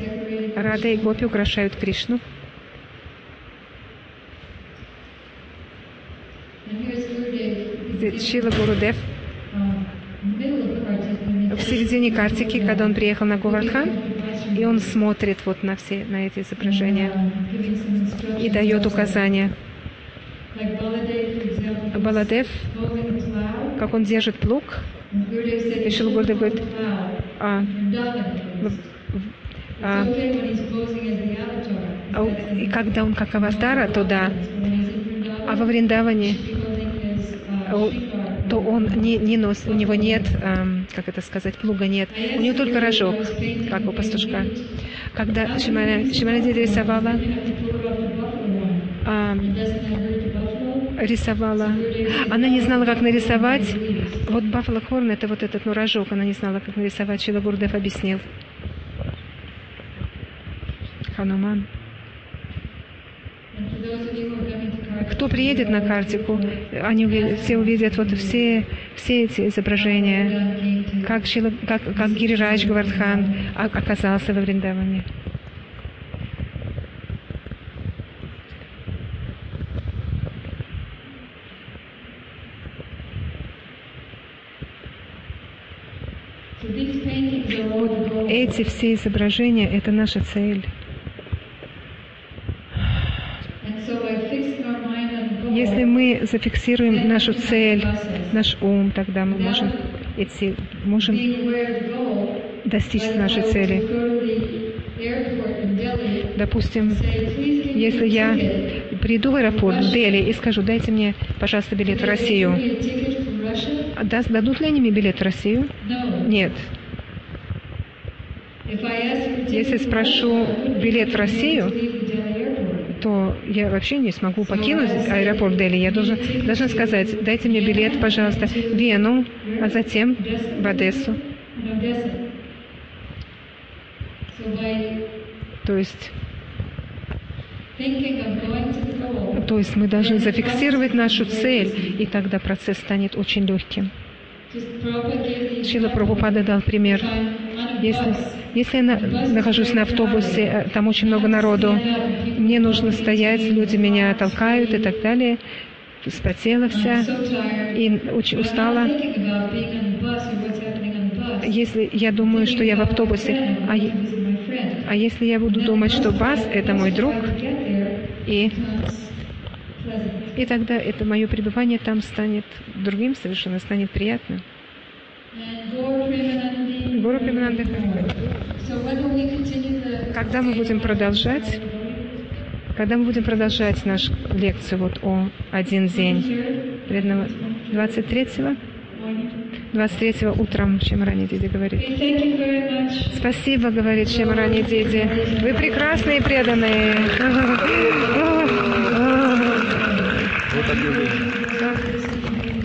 Рада и Гопи украшают Кришну. Шрила Гурудев в середине Картики, когда он приехал на Говардхан, и он смотрит вот на все на эти изображения и дает указания. Баладев, как он держит плуг, и Шрила Гурудев говорит, а, а, а, и когда он как аватара, то да, а во Вриндаване то он не, не носит, у него нет, эм, как это сказать, плуга нет, у него только рожок, как у пастушка. Когда Шималади рисовала, эм, рисовала, она не знала, как нарисовать, вот Баффало Хорн, это вот этот, ну, рожок, она не знала, как нарисовать, Шрила Гурудев объяснил. Хануман. Кто приедет на Картику, они увидят, все увидят вот все, все эти изображения, как, Шила, как, как Гирирадж Говардхан оказался во Вриндаване. Вот эти все изображения — это наша цель. Если мы зафиксируем нашу цель, наш ум, тогда мы можем идти, можем достичь нашей цели. Допустим, если я приду в аэропорт в Дели и скажу, дайте мне, пожалуйста, билет в Россию. Дадут ли они мне билет в Россию? Нет. Если спрошу билет в Россию, то я вообще не смогу покинуть аэропорт Дели. Я должен, должна сказать, дайте мне билет, пожалуйста, в Вену, а затем в Одессу. То есть, то есть мы должны зафиксировать нашу цель, и тогда процесс станет очень легким. Шрила Прабхупада дал пример. Если, если я на, нахожусь на автобусе, там очень много народу, мне нужно стоять, люди меня толкают и так далее, вспотела вся и очень устала. Если я думаю, что я в автобусе, а, а если я буду думать, что бас — это мой друг, и, и тогда это мое пребывание там станет другим совершенно, станет приятным. Гуру Премананды. Когда мы будем продолжать, когда мы будем продолжать нашу лекцию вот о один день преданного двадцать третьего, двадцать третьего утром Шримарани Диди говорит. Спасибо, говорит Шримарани Диди. Вы прекрасные и преданные. Вот